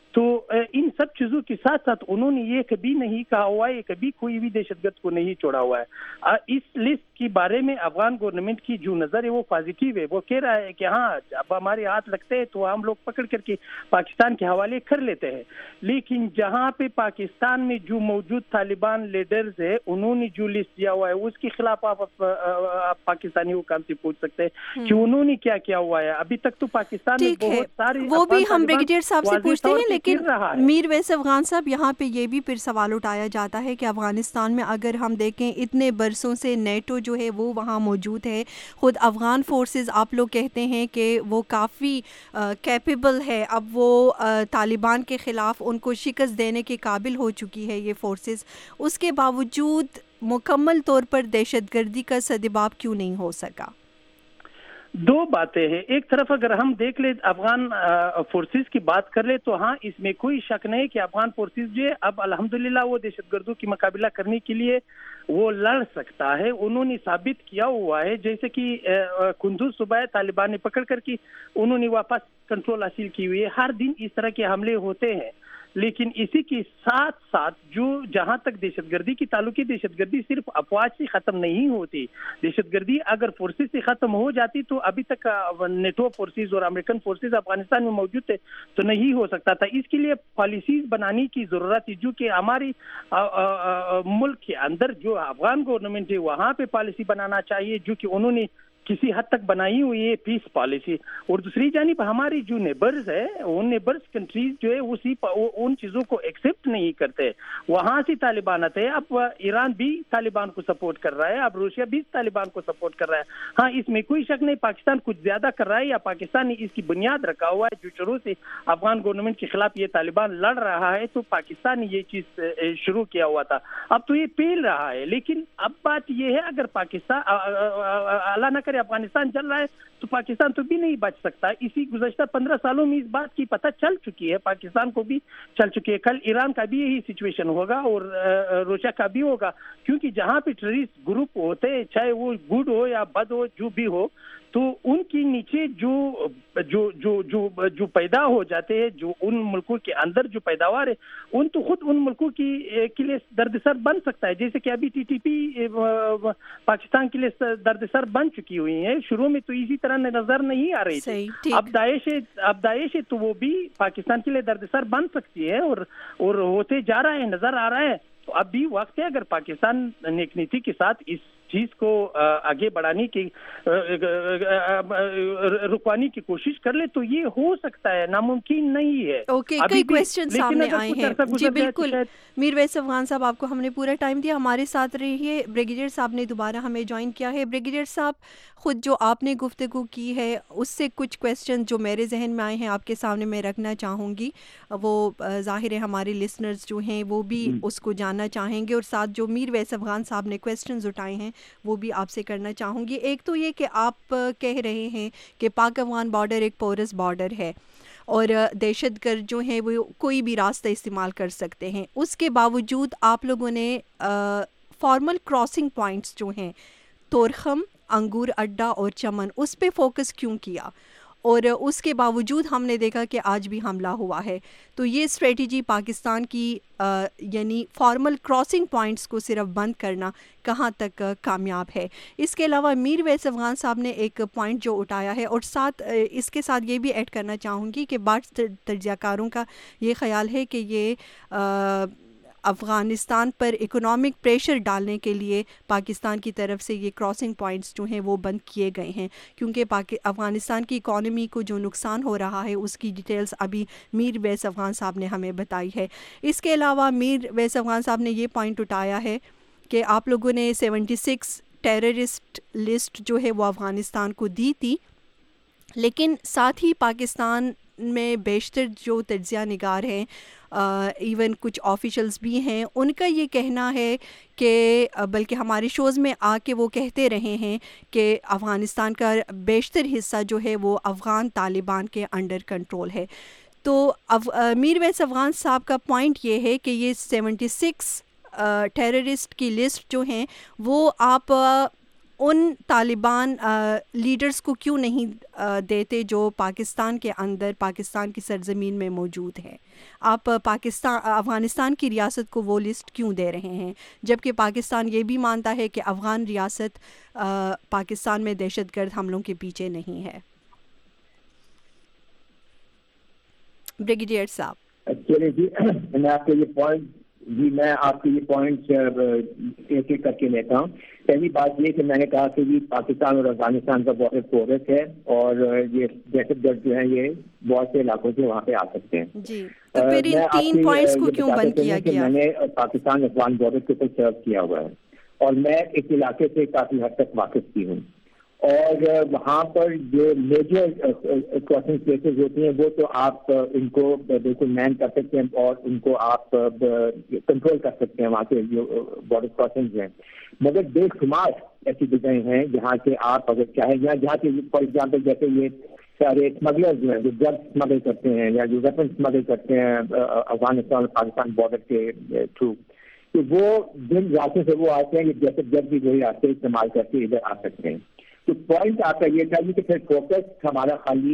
تو ان سب چیزوں کے ساتھ ساتھ انہوں نے یہ کبھی نہیں کہا ہوا ہے، کبھی کوئی بھی دہشت گرد کو نہیں چھوڑا ہوا ہے. اس لسٹ کے بارے میں افغان گورنمنٹ کی جو نظر ہے وہ پازیٹیو ہے. وہ کہہ رہا ہے کہ ہاں اب ہمارے ہاتھ لگتے ہیں تو ہم لوگ پکڑ کر کے پاکستان کے حوالے کر لیتے ہیں. لیکن جہاں پہ پاکستان میں جو موجود طالبان لیڈرز ہے انہوں نے جو لسٹ دیا ہوا ہے اس کے خلاف آپ پاکستانی حکام سے پوچھ سکتے ہیں کہ انہوں نے کیا کیا ہوا ہے. ابھی تک تو پاکستان میں بہت سارے وہ بھی ہم بریگیڈیئر صاحب سے پوچھتے ہیں، لیکن میر ویس افغان صاحب یہاں پہ یہ بھی پھر سوال اٹھایا جاتا ہے کہ افغانستان میں اگر ہم دیکھیں اتنے برسوں سے نیٹو جو ہے وہ وہاں موجود ہے، خود افغان فورسز آپ لوگ کہتے ہیں کہ وہ کافی کیپیبل ہے، اب وہ طالبان کے خلاف ان کو شکست دینے کے قابل ہو چکی ہے یہ فورسز، اس کے باوجود مکمل طور پر دہشت گردی کا سدباب کیوں نہیں ہو سکا؟ دو باتیں ہیں. ایک طرف اگر ہم دیکھ لیں افغان فورسز کی بات کر لیں تو ہاں اس میں کوئی شک نہیں کہ افغان فورسز جو ہے اب الحمدللہ وہ دہشت گردوں کی مقابلہ کرنے کے لیے وہ لڑ سکتا ہے. انہوں نے ثابت کیا ہوا ہے، جیسے کہ کندوز صوبہ طالبان نے پکڑ کر کے انہوں نے واپس کنٹرول حاصل کی ہوئی ہے. ہر دن اس طرح کے حملے ہوتے ہیں، لیکن اسی کے ساتھ ساتھ جو جہاں تک دہشت گردی کی تعلق ہے، دہشت گردی صرف افواج سے ختم نہیں ہوتی. دہشت گردی اگر فورسز سے ختم ہو جاتی تو ابھی تک نیٹو فورسز اور امریکن فورسز افغانستان میں موجود تھے تو نہیں ہو سکتا تھا. اس کے لیے پالیسیز بنانے کی ضرورت ہے، جو کہ ہماری ملک کے اندر جو افغان گورنمنٹ ہے وہاں پہ پالیسی بنانا چاہیے، جو کہ انہوں نے کسی حد تک بنائی ہوئی ہے پیس پالیسی. اور دوسری جانب ہماری جو نیبرز ہے ان نیبرز کنٹریز جو ہے اسی ان چیزوں کو ایکسیپٹ نہیں کرتے. وہاں سے طالبان آتے ہیں، اب ایران بھی طالبان کو سپورٹ کر رہا ہے، اب روسیا بھی طالبان کو سپورٹ کر رہا ہے. ہاں اس میں کوئی شک نہیں پاکستان کچھ زیادہ کر رہا ہے، یا پاکستان نے اس کی بنیاد رکھا ہوا ہے. جو شروع سے افغان گورنمنٹ کے خلاف یہ طالبان لڑ رہا ہے تو پاکستان نے یہ چیز شروع کیا ہوا تھا، اب تو یہ پیل رہا ہے. لیکن اب بات یہ ہے اگر پاکستان اللہ نہ کرے افغانستان چل رہا ہے تو پاکستان تو بھی نہیں بچ سکتا. اسی گزشتہ پندرہ سالوں میں اس بات کی پتہ چل چکی ہے، پاکستان کو بھی چل چکی ہے. کل ایران کا بھی یہی سچویشن ہوگا اور روسیا کا بھی ہوگا، کیونکہ جہاں پہ ٹیررسٹ گروپ ہوتے ہیں چاہے وہ گڈ ہو یا بد ہو جو بھی ہو، تو ان کے نیچے جو جو جو جو جو پیدا ہو جاتے ہیں، جو ان ملکوں کے اندر جو پیداوار ہے ان تو خود ان ملکوں کی کے لیے درد سر بن سکتا ہے. جیسے کہ ابھی ٹی ٹی پی پاکستان کے لیے درد سر بن چکی ہوئی ہے. شروع میں تو اسی طرح نظر نہیں آ رہی تھی، اب داعش اب داعش ہے تو وہ بھی پاکستان کے لیے درد سر بن سکتی ہے اور اور ہوتے جا رہا ہے، نظر آ رہا ہے. تو اب بھی وقت ہے اگر پاکستان نیک نیتی کے ساتھ اس چیز کو آگے بڑھانے کی رکوانے کی کوشش کر لے تو یہ ہو سکتا ہے، ناممکن نہیں ہے. اوکے کئی کویسچن سامنے آئے ہیں. جی بالکل میر ویس افغان صاحب، آپ کو ہم نے پورا ٹائم دیا، ہمارے ساتھ رہیے. بریگیڈیئر صاحب نے دوبارہ ہمیں جوائن کیا ہے. بریگیڈیئر صاحب خود جو آپ نے گفتگو کی ہے اس سے کچھ کویسچن جو میرے ذہن میں آئے ہیں آپ کے سامنے میں رکھنا چاہوں گی. وہ ظاہر ہے ہمارے لسنرز جو ہیں وہ بھی اس کو جاننا چاہیں گے، اور ساتھ جو میر ویس افغان صاحب نے کویسچنز اٹھائے ہیں وہ بھی آپ سے کرنا چاہوں گی. ایک تو یہ کہ آپ کہہ رہے ہیں کہ پاک افغان بارڈر ایک پورس بارڈر ہے اور دہشت گرد جو ہیں وہ کوئی بھی راستہ استعمال کر سکتے ہیں. اس کے باوجود آپ لوگوں نے فارمل کراسنگ پوائنٹس جو ہیں تورخم، انگور اڈا اور چمن، اس پہ فوکس کیوں کیا؟ اور اس کے باوجود ہم نے دیکھا کہ آج بھی حملہ ہوا ہے. تو یہ اسٹریٹجی پاکستان کی آ, یعنی فارمل کراسنگ پوائنٹس کو صرف بند کرنا کہاں تک کامیاب ہے؟ اس کے علاوہ میر ویس افغان صاحب نے ایک پوائنٹ جو اٹھایا ہے، اور ساتھ اس کے ساتھ یہ بھی ایڈ کرنا چاہوں گی کہ بعض تجزیہ کاروں کا یہ خیال ہے کہ یہ آ, افغانستان پر اکنامک پریشر ڈالنے کے لیے پاکستان کی طرف سے یہ کراسنگ پوائنٹس جو ہیں وہ بند کیے گئے ہیں، کیونکہ پاک افغانستان کی اکانومی کو جو نقصان ہو رہا ہے اس کی ڈیٹیلز ابھی میر ویس افغان صاحب نے ہمیں بتائی ہے. اس کے علاوہ میر ویس افغان صاحب نے یہ پوائنٹ اٹھایا ہے کہ آپ لوگوں نے سیونٹی سکس ٹیررسٹ لسٹ جو ہے وہ افغانستان کو دی تھی، لیکن ساتھ ہی پاکستان میں بیشتر جو تجزیہ نگار ہیں، ایون کچھ آفیشلز بھی ہیں، ان کا یہ کہنا ہے کہ بلکہ ہمارے شوز میں آ کے وہ کہتے رہے ہیں کہ افغانستان کا بیشتر حصہ جو ہے وہ افغان طالبان کے انڈر کنٹرول ہے. تو میر ویس افغان صاحب کا پوائنٹ یہ ہے کہ یہ سیونٹی سکس ٹیررسٹ کی لسٹ جو ہیں وہ آپ ان طالبان لیڈرز کو کیوں نہیں دیتے جو پاکستان کے اندر پاکستان کی سرزمین میں موجود ہیں؟ آپ پاکستان افغانستان کی ریاست کو وہ لسٹ کیوں دے رہے ہیں جبکہ پاکستان یہ بھی مانتا ہے کہ افغان ریاست پاکستان میں دہشت گرد حملوں کے پیچھے نہیں ہے؟ بریگیڈیئر صاحب چلے جی میں آپ کو یہ پوائنٹ جی میں آپ کے یہ پوائنٹ ایک ایک کر کے لیتا ہوں. پہلی بات یہ کہ میں نے کہا کہ جی پاکستان اور افغانستان کا بارڈر پورس ہے اور یہ دہشت گرد جو ہیں یہ بہت سے علاقوں سے وہاں پہ آ سکتے ہیں. جی تو پھر ان تین پوائنٹس کو کیوں بند کیا گیا؟ میں نے پاکستان افغان بارڈر کے اوپر سرو کیا ہوا ہے اور میں اس علاقے سے کافی حد تک واقف بھی ہوں اور وہاں پر جو میجر کراسنگ پلیسز ہوتی ہیں وہ تو آپ ان کو بالکل مین کر سکتے ہیں اور ان کو آپ کنٹرول کر سکتے ہیں وہاں کے جو بارڈر کراسنگز ہیں. مگر بے شمار ایسی جگہیں ہیں جہاں سے آپ اگر چاہیں یا جہاں سے فار ایگزامپل جیسے یہ سارے اسمگلر جو ہیں جو ڈرگ اسمگل کرتے ہیں یا جو ویپن اسمگل کرتے ہیں افغانستان اور پاکستان بارڈر کے تھرو تو وہ جن راستوں سے وہ آتے ہیں یہ دہشت گرد بھی وہی راستے استعمال کر کے ادھر آ سکتے ہیں. تو پوائنٹ آپ کا یہ تھا کہ پھر فوکس ہمارا خالی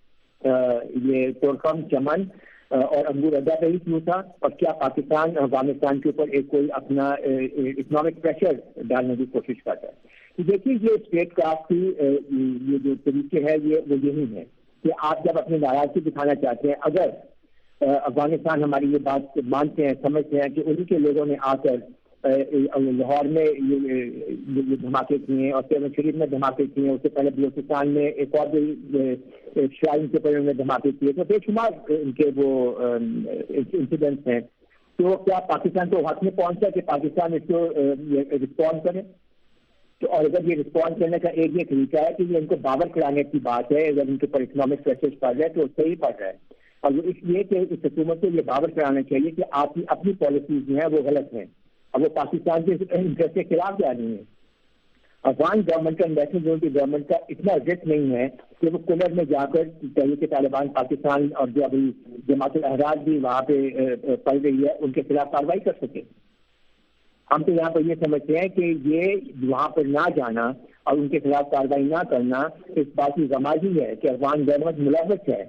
یہ تورخم چمن اور انگور اڈا پہ ہی کیوں تھا اور کیا پاکستان افغانستان کے اوپر ایک کوئی اپنا اکنامک پریشر ڈالنے کی کوشش کرتا ہے؟ دیکھیے یہ اسٹیٹ کرافٹ کی یہ جو طریقے ہے یہ وہ یہی ہے کہ آپ جب اپنی ناراضگی دکھانا چاہتے ہیں اگر افغانستان ہماری یہ بات مانتے ہیں سمجھتے ہیں کہ انہیں کے لوگوں نے آ کر لاہور میں یہ دھماکے کیے ہیں اور پیرون شریف میں دھماکے کیے ہیں اس سے پہلے بلوچستان میں ایک اور شرائن کے پر انہوں نے دھماکے کیے تو بے شمار ان کے وہ انسیڈنٹس ہیں. تو کیا پاکستان کو حق میں پہنچا کہ پاکستان اس کو رسپونڈ کرے؟ تو اور اگر یہ رسپونڈ کرنے کا ایک یہ طریقہ ہے کہ یہ ان کو باور کرانے کی بات ہے اگر ان کے اوپر اکنامک پریشر پڑ رہا ہے تو صحیح پڑ رہا ہے اور وہ اس لیے کہ اس حکومت کو یہ باور کرانا چاہیے کہ آپ کی اپنی پالیسیز جو ہیں وہ غلط ہیں. اب وہ پاکستان کے انٹرسٹ کے خلاف جا رہی ہیں. افغان گورنمنٹ کا نیشنل یونٹی گورنمنٹ کا اتنا رٹ نہیں ہے کہ وہ کلر میں جا کر تحریک طالبان پاکستان اور جو ابھی جماعت الاحرار بھی وہاں پہ پڑ رہی ہے ان کے خلاف کارروائی کر سکے. ہم تو یہاں پر یہ سمجھتے ہیں کہ یہ وہاں پر نہ جانا اور ان کے خلاف کارروائی نہ کرنا اس بات کی غمازی ہے کہ افغان گورنمنٹ ملوث ہے.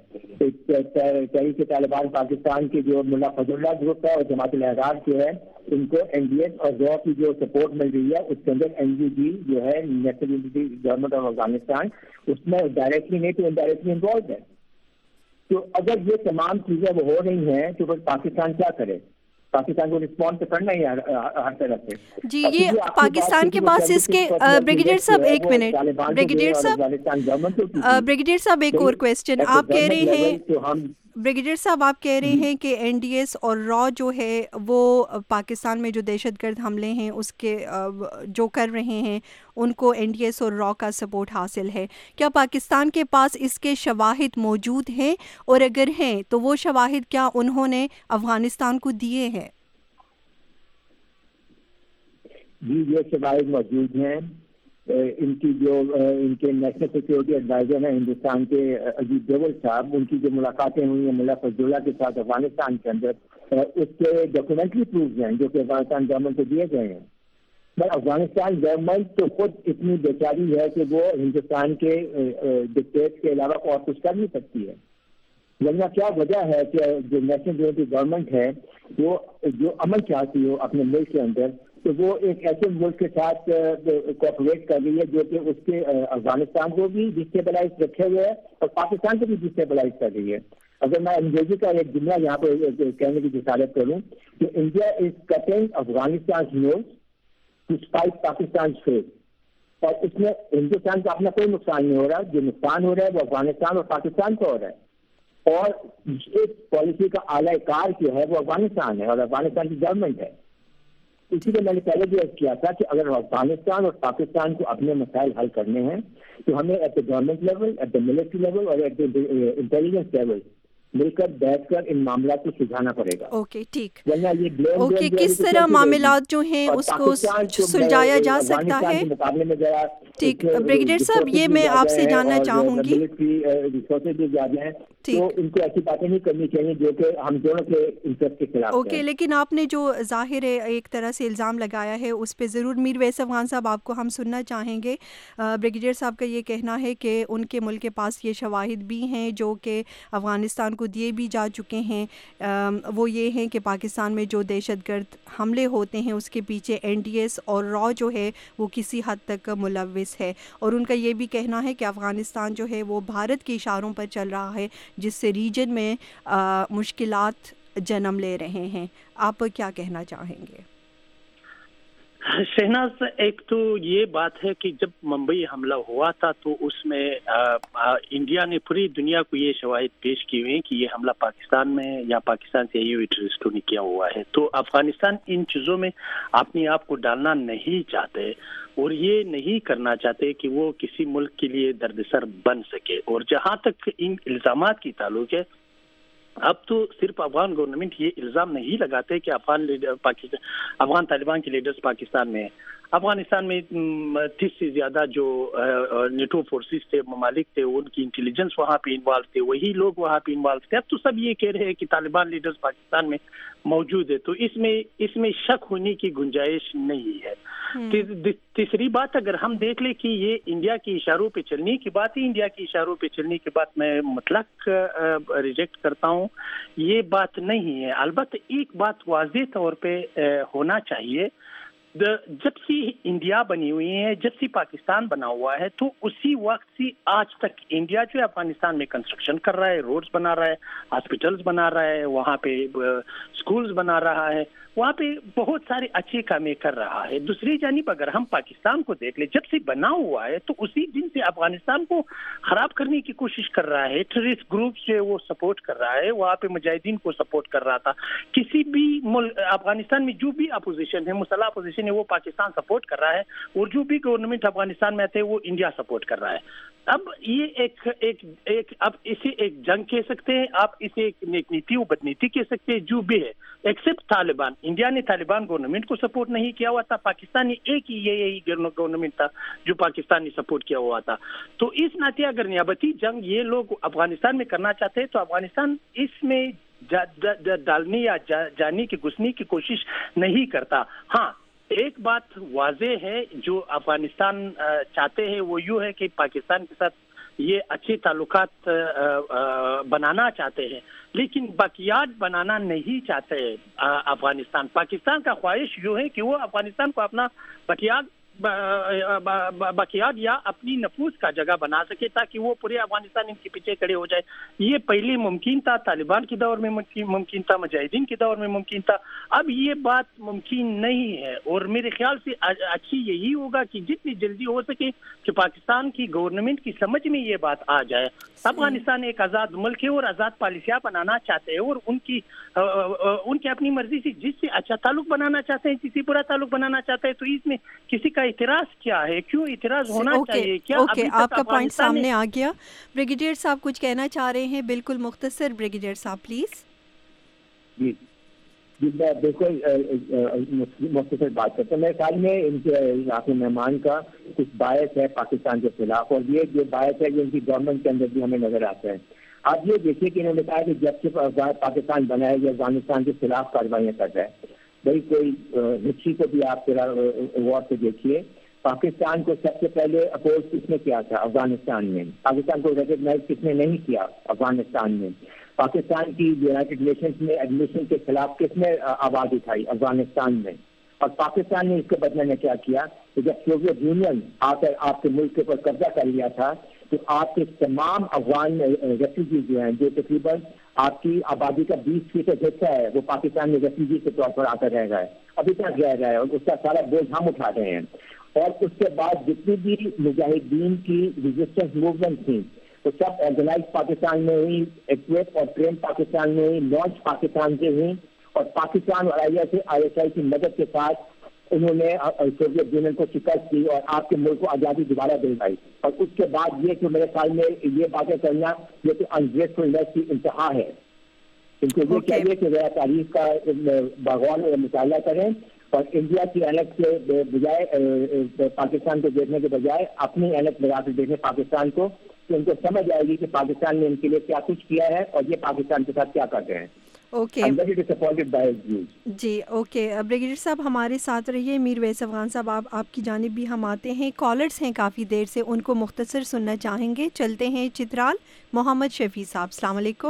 تحریک طالبان پاکستان کے جو ملا فضل اللہ گروپ ہے اور جماعت الاحرار جو ہے ان کو این ڈی ایس اور رو کی جو سپورٹ مل رہی ہے اس کے اندر این یو جی جو ہے national unity government of Afghanistan اس میں ڈائریکٹلی نہیں تو انڈائریکٹلی انوالوڈ ہے. تو اگر یہ تمام چیزیں وہ ہو رہی ہیں تو پھر پاکستان کیا کرے؟ پاکستان کو رسپونس کرنا ہی ہر طرف سے. جی یہ پاکستان کے پاس اس کے بریگیڈیئر صاحب ایک منٹ بریگیڈیئر صاحب بریگیڈیئر صاحب ایک اور کویسچن آپ کہہ رہے ہیں بریگیڈیئر صاحب آپ کہہ رہے ہیں کہ این ڈی ایس اور را جو ہے وہ پاکستان میں جو دہشت گرد حملے ہیں اس کے جو کر رہے ہیں ان کو این ڈی ایس اور را کا سپورٹ حاصل ہے. کیا پاکستان کے پاس اس کے شواہد موجود ہیں اور اگر ہیں تو وہ شواہد کیا انہوں نے افغانستان کو دیے ہیں؟ جی یہ شواہد موجود ہیں. ان کی جو ان کے نیشنل سیکورٹی ایڈوائزر ہیں ہندوستان کے اجیت ڈوبل صاحب ان کی جو ملاقاتیں ہوئی ہیں ملا فضل اللہ کے ساتھ افغانستان کے اندر اس کے ڈاکومنٹری پروفز ہیں جو کہ افغانستان گورنمنٹ کو دیے گئے ہیں. پر افغانستان گورنمنٹ تو خود اتنی بیچاری ہے کہ وہ ہندوستان کے ڈکٹیٹ کے علاوہ اور کچھ کر نہیں سکتی ہے. ورنہ کیا وجہ ہے کہ جو نیشنل یونٹی گورنمنٹ ہے وہ جو امن چاہتی ہو اپنے ملک کے اندر تو وہ ایک ایسے ملک کے ساتھ کوآپریٹ کر رہی ہے جو کہ اس کے افغانستان کو بھی ڈسٹیبلائز رکھے ہوئے ہے اور پاکستان کو بھی ڈسٹیبلائز کر رہی ہے. اگر میں انگریزی کا ایک جملہ یہاں پہ کہنے کی جسارت کروں کہ India is cutting Afghanistan nose to spite Pakistan face اور اس میں ہندوستان کا اپنا کوئی نقصان نہیں ہو رہا. جو نقصان ہو رہا ہے وہ افغانستان اور پاکستان کا ہو رہا ہے اور اس پالیسی کا اعلی کار جو ہے وہ افغانستان ہے اور افغانستان کی گورنمنٹ ہے. اسی لیے میں نے پہلے بھی کیا تھا کہ اگر افغانستان اور پاکستان کو اپنے مسائل حل کرنے ہیں تو ہمیں at the government level at the military level اور ایٹ دا انٹیلیجنس لیول مل کر بیٹھ کر ان معاملات کو سلجھانا پڑے گا. اوکے ٹھیک ورنہ یہ بلیم اوکے کس طرح معاملات جو ہیں اس کو سلجھایا جا سکتا ہے مقابلے میں ذرا ٹھیک. بریگیڈیئر صاحب یہ میں آپ سے جاننا چاہوں گی ملٹری ریسورسز بھی زیادہ ہیں تو ان کو ایسی باتیں نہیں کرنی چاہیے جو کہ ہم دونوں کے انٹرسٹ کے خلاف ہیں. اوکے، لیکن آپ نے جو ظاہر ہے ایک طرح سے الزام لگایا ہے اس پہ ضرور میر ویس افغان صاحب آپ کو ہم سننا چاہیں گے. بریگیڈیئر صاحب کا یہ کہنا ہے کہ ان کے ملک کے پاس یہ شواہد بھی ہیں جو کہ افغانستان کو دیے بھی جا چکے ہیں. وہ یہ ہیں کہ پاکستان میں جو دہشت گرد حملے ہوتے ہیں اس کے پیچھے این ڈی ایس اور را جو ہے وہ کسی حد تک ملوث ہے، اور ان کا یہ بھی کہنا ہے کہ افغانستان جو ہے وہ بھارت کے اشاروں پر چل رہا ہے جس سے ریجن میں مشکلات جنم لے رہے ہیں. آپ کیا کہنا چاہیں گے؟ شہناز، ایک تو یہ بات ہے کہ جب ممبئی حملہ ہوا تھا تو اس میں آ, آ, انڈیا نے پوری دنیا کو یہ شواہد پیش کی ہوئی کہ یہ حملہ پاکستان میں یا پاکستان سے یہ ٹیررسٹوں نے کیا ہوا ہے. تو افغانستان ان چیزوں میں اپنے آپ کو ڈالنا نہیں چاہتے اور یہ نہیں کرنا چاہتے کہ وہ کسی ملک کے لیے دردسر بن سکے. اور جہاں تک ان الزامات کی تعلق ہے، اب تو صرف افغان گورنمنٹ یہ الزام نہیں لگاتے کہ افغان پاکستان افغان طالبان کے لیڈرز پاکستان میں، افغانستان میں تیس سے زیادہ جو نیٹو فورسز تھے، ممالک تھے، ان کی انٹیلیجنس وہاں پہ انوالو تھے، وہی لوگ وہاں پہ انوالو تھے. اب تو سب یہ کہہ رہے ہیں کہ طالبان لیڈرز پاکستان میں موجود ہے، تو اس میں اس میں شک ہونے کی گنجائش نہیں ہے. تیسری بات، اگر ہم دیکھ لیں کہ یہ انڈیا کے اشاروں پہ چلنے کی بات ہے، انڈیا کے اشاروں پہ چلنے کی بات میں مطلق ریجیکٹ کرتا ہوں، یہ بات نہیں ہے. البتہ ایک بات واضح طور پہ ہونا چاہیے، جب سے انڈیا بنی ہوئی ہے، جب سے پاکستان بنا ہوا ہے، تو اسی وقت سے آج تک انڈیا جو ہے افغانستان میں کنسٹرکشن کر رہا ہے، روڈز بنا رہا ہے، ہاسپٹلز بنا رہا ہے، وہاں پہ سکولز بنا رہا ہے، وہاں پہ بہت سارے اچھے کامیں کر رہا ہے. دوسری جانب اگر ہم پاکستان کو دیکھ لیں، جب سے بنا ہوا ہے تو اسی دن سے افغانستان کو خراب کرنے کی کوشش کر رہا ہے. ٹیررسٹ گروپ جو ہے وہ سپورٹ کر رہا ہے، وہاں پہ مجاہدین کو سپورٹ کر رہا تھا. کسی بھی ملک افغانستان میں جو بھی اپوزیشن ہے، مسلح اپوزیشن ہے، وہ پاکستان سپورٹ کر رہا ہے، اور جو بھی گورنمنٹ افغانستان میں آتے ہیں وہ انڈیا سپورٹ کر رہا ہے. اب یہ ایک ایک ایک اب اسے ایک جنگ کہہ سکتے ہیں، آپ اسے ایک نیک نیتی و بدنیتی کہہ سکتے ہیں، جو بھی ہے ایکسپٹ طالبان. انڈیا نے طالبان گورنمنٹ کو سپورٹ نہیں کیا ہوا تھا، پاکستان نے ایک ہی یہی گورنمنٹ تھا جو پاکستان نے سپورٹ کیا ہوا تھا. تو اس ناطے اگر نیابتی جنگ یہ لوگ افغانستان میں کرنا چاہتے ہیں تو افغانستان اس میں جا, جا, ڈالنے یا جا, جانے کی گھسنے کی کوشش نہیں کرتا. ہاں، ایک بات واضح ہے جو افغانستان چاہتے ہیں وہ یوں ہے کہ پاکستان کے ساتھ یہ اچھے تعلقات بنانا چاہتے ہیں، لیکن باقیات بنانا نہیں چاہتے. افغانستان پاکستان کا خواہش یوں ہے کہ وہ افغانستان کو اپنا باقیات باقیات یا اپنی نفوذ کا جگہ بنا سکے تاکہ وہ پورے افغانستان ان کے پیچھے کھڑے ہو جائے. یہ پہلے ممکن تھا، طالبان کے دور میں ممکن تھا، مجاہدین کے دور میں ممکن تھا، اب یہ بات ممکن نہیں ہے. اور میرے خیال سے اچھی یہی ہوگا کہ جتنی جلدی ہو سکے کہ پاکستان کی گورنمنٹ کی سمجھ میں یہ بات آ جائے. افغانستان ایک آزاد ملک ہے اور آزاد پالیسیاں بنانا چاہتے ہیں، اور ان کی ان کی اپنی مرضی سے جس سے اچھا تعلق بنانا چاہتے ہیں، جس سے برا تعلق بنانا چاہتے ہیں. تو اس میں کسی کا اعتراض کیا ہے؟ کیوں اعتراض ہونا چاہیے؟ کیا اوکے آپ کا پوائنٹ سامنے آ گیا. بریگیڈیئر صاحب کچھ کہنا چاہ رہے ہیں؟ بالکل مختصر بریگیڈیئر صاحب پلیز. جی جی میں بالکل مختصر بات کرتا ہوں. میرے خیال میں ان کے یہاں کے مہمان کا کچھ باعث ہے پاکستان کے خلاف، اور یہ جو باعث ہے یہ ان کی گورنمنٹ کے اندر بھی ہمیں نظر آتا ہے. آپ یہ دیکھیے کہ انہوں نے کہا کہ جب سے پاکستان بنا ہے یہ افغانستان کے خلاف کارروائیاں کر رہا ہے. بھائی کوئی ہسٹری کو بھی آپ ذرا غور سے دیکھیے. پاکستان کو سب سے پہلے اپوز کس نے کیا تھا افغانستان میں؟ پاکستان کو ریکگنائز کس نے نہیں کیا افغانستان میں؟ پاکستان کی یونائٹڈ نیشنز میں ایڈمیشن کے خلاف کس نے آواز اٹھائی افغانستان میں؟ اور پاکستان نے اس کے بدلے میں کیا کیا کہ جب سوویت یونین آ کر آپ کے ملک کے اوپر قبضہ کر لیا تھا تو آپ کے تمام افغان ریفیوجی جو ہیں، جو تقریباً آپ کی آبادی کا بیس فیصد حصہ ہے، وہ پاکستان میں ریفیوجی کے طور پر آ کر رہ رہا ہے، ابھی تک رہ رہا ہے، اور اس کا سارا بوجھ ہم اٹھا رہے ہیں. اور اس کے بعد جتنی بھی مجاہدین کی ریزسٹنس موومنٹ تھی وہ سب آرگنائز پاکستان میں ہوئی، ایکویپ اور ٹرین پاکستان میں ہوئی، لانچ پاکستان سے ہوئی، اور پاکستان اور I S I S I کی مدد کے ساتھ انہوں نے سوویت یونین کو شکست دی اور آپ کے ملک کو آزادی دوبارہ دلوائی. اور اس کے بعد یہ کہ میرے خیال میں یہ باتیں کرنا یہ تو انگریزفلنس کی انتہا ہے. ان کو یہ چاہیے کہ ذرا تاریخ کا بغور مطالعہ کریں اور انڈیا کی اینک سے بجائے پاکستان کو دیکھنے کے بجائے اپنی اینک لگا کے دیکھیں پاکستان کو کہ ان کو سمجھ آئے گی کہ پاکستان نے ان کے لیے کیا کچھ کیا ہے اور یہ پاکستان کے ساتھ کیا کرتے ہیں. اوکے جی اوکے بریگیڈیئر صاحب ہمارے ساتھ رہیے. میر ویس افغان صاحب آپ آپ کی جانب بھی ہم آتے ہیں. کالرز ہیں کافی دیر سے, ان کو مختصر سننا چاہیں گے. چلتے ہیں چترال. محمد شفیع صاحب السلام علیکم.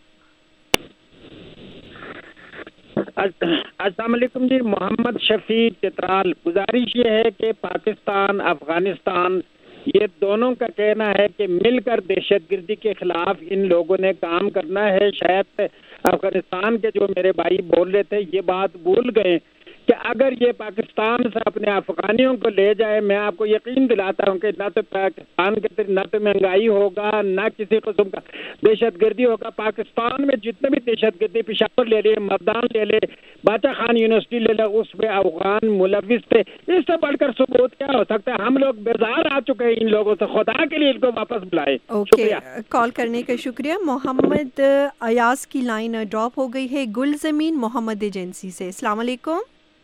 السلام علیکم جی. محمد شفیع چترال. گزارش یہ ہے کہ پاکستان افغانستان یہ دونوں کا کہنا ہے کہ مل کر دہشت گردی کے خلاف ان لوگوں نے کام کرنا ہے. شاید افغانستان کے جو میرے بھائی بول رہے تھے یہ بات بھول گئے کہ اگر یہ پاکستان سے اپنے افغانیوں کو لے جائے, میں آپ کو یقین دلاتا ہوں کہ نہ تو پاکستان کے اندر نہ تو مہنگائی ہوگا نہ کسی قسم کا دہشت گردی ہوگا. پاکستان میں جتنے بھی دہشت گردی پشاور لے لے, مردان لے لے, باچا خان یونیورسٹی لے لے, اس میں افغان ملوث تھے. اس سے بڑھ کر ثبوت کیا ہو سکتا ہے؟ ہم لوگ بیزار آ چکے ہیں ان لوگوں سے. خدا کے لیے ان کو واپس بلائے. اوکے کال کرنے کا شکریہ. محمد ایاز کی لائن ڈراپ ہو گئی ہے. گل زمین محمد ایجنسی سے. السلام علیکم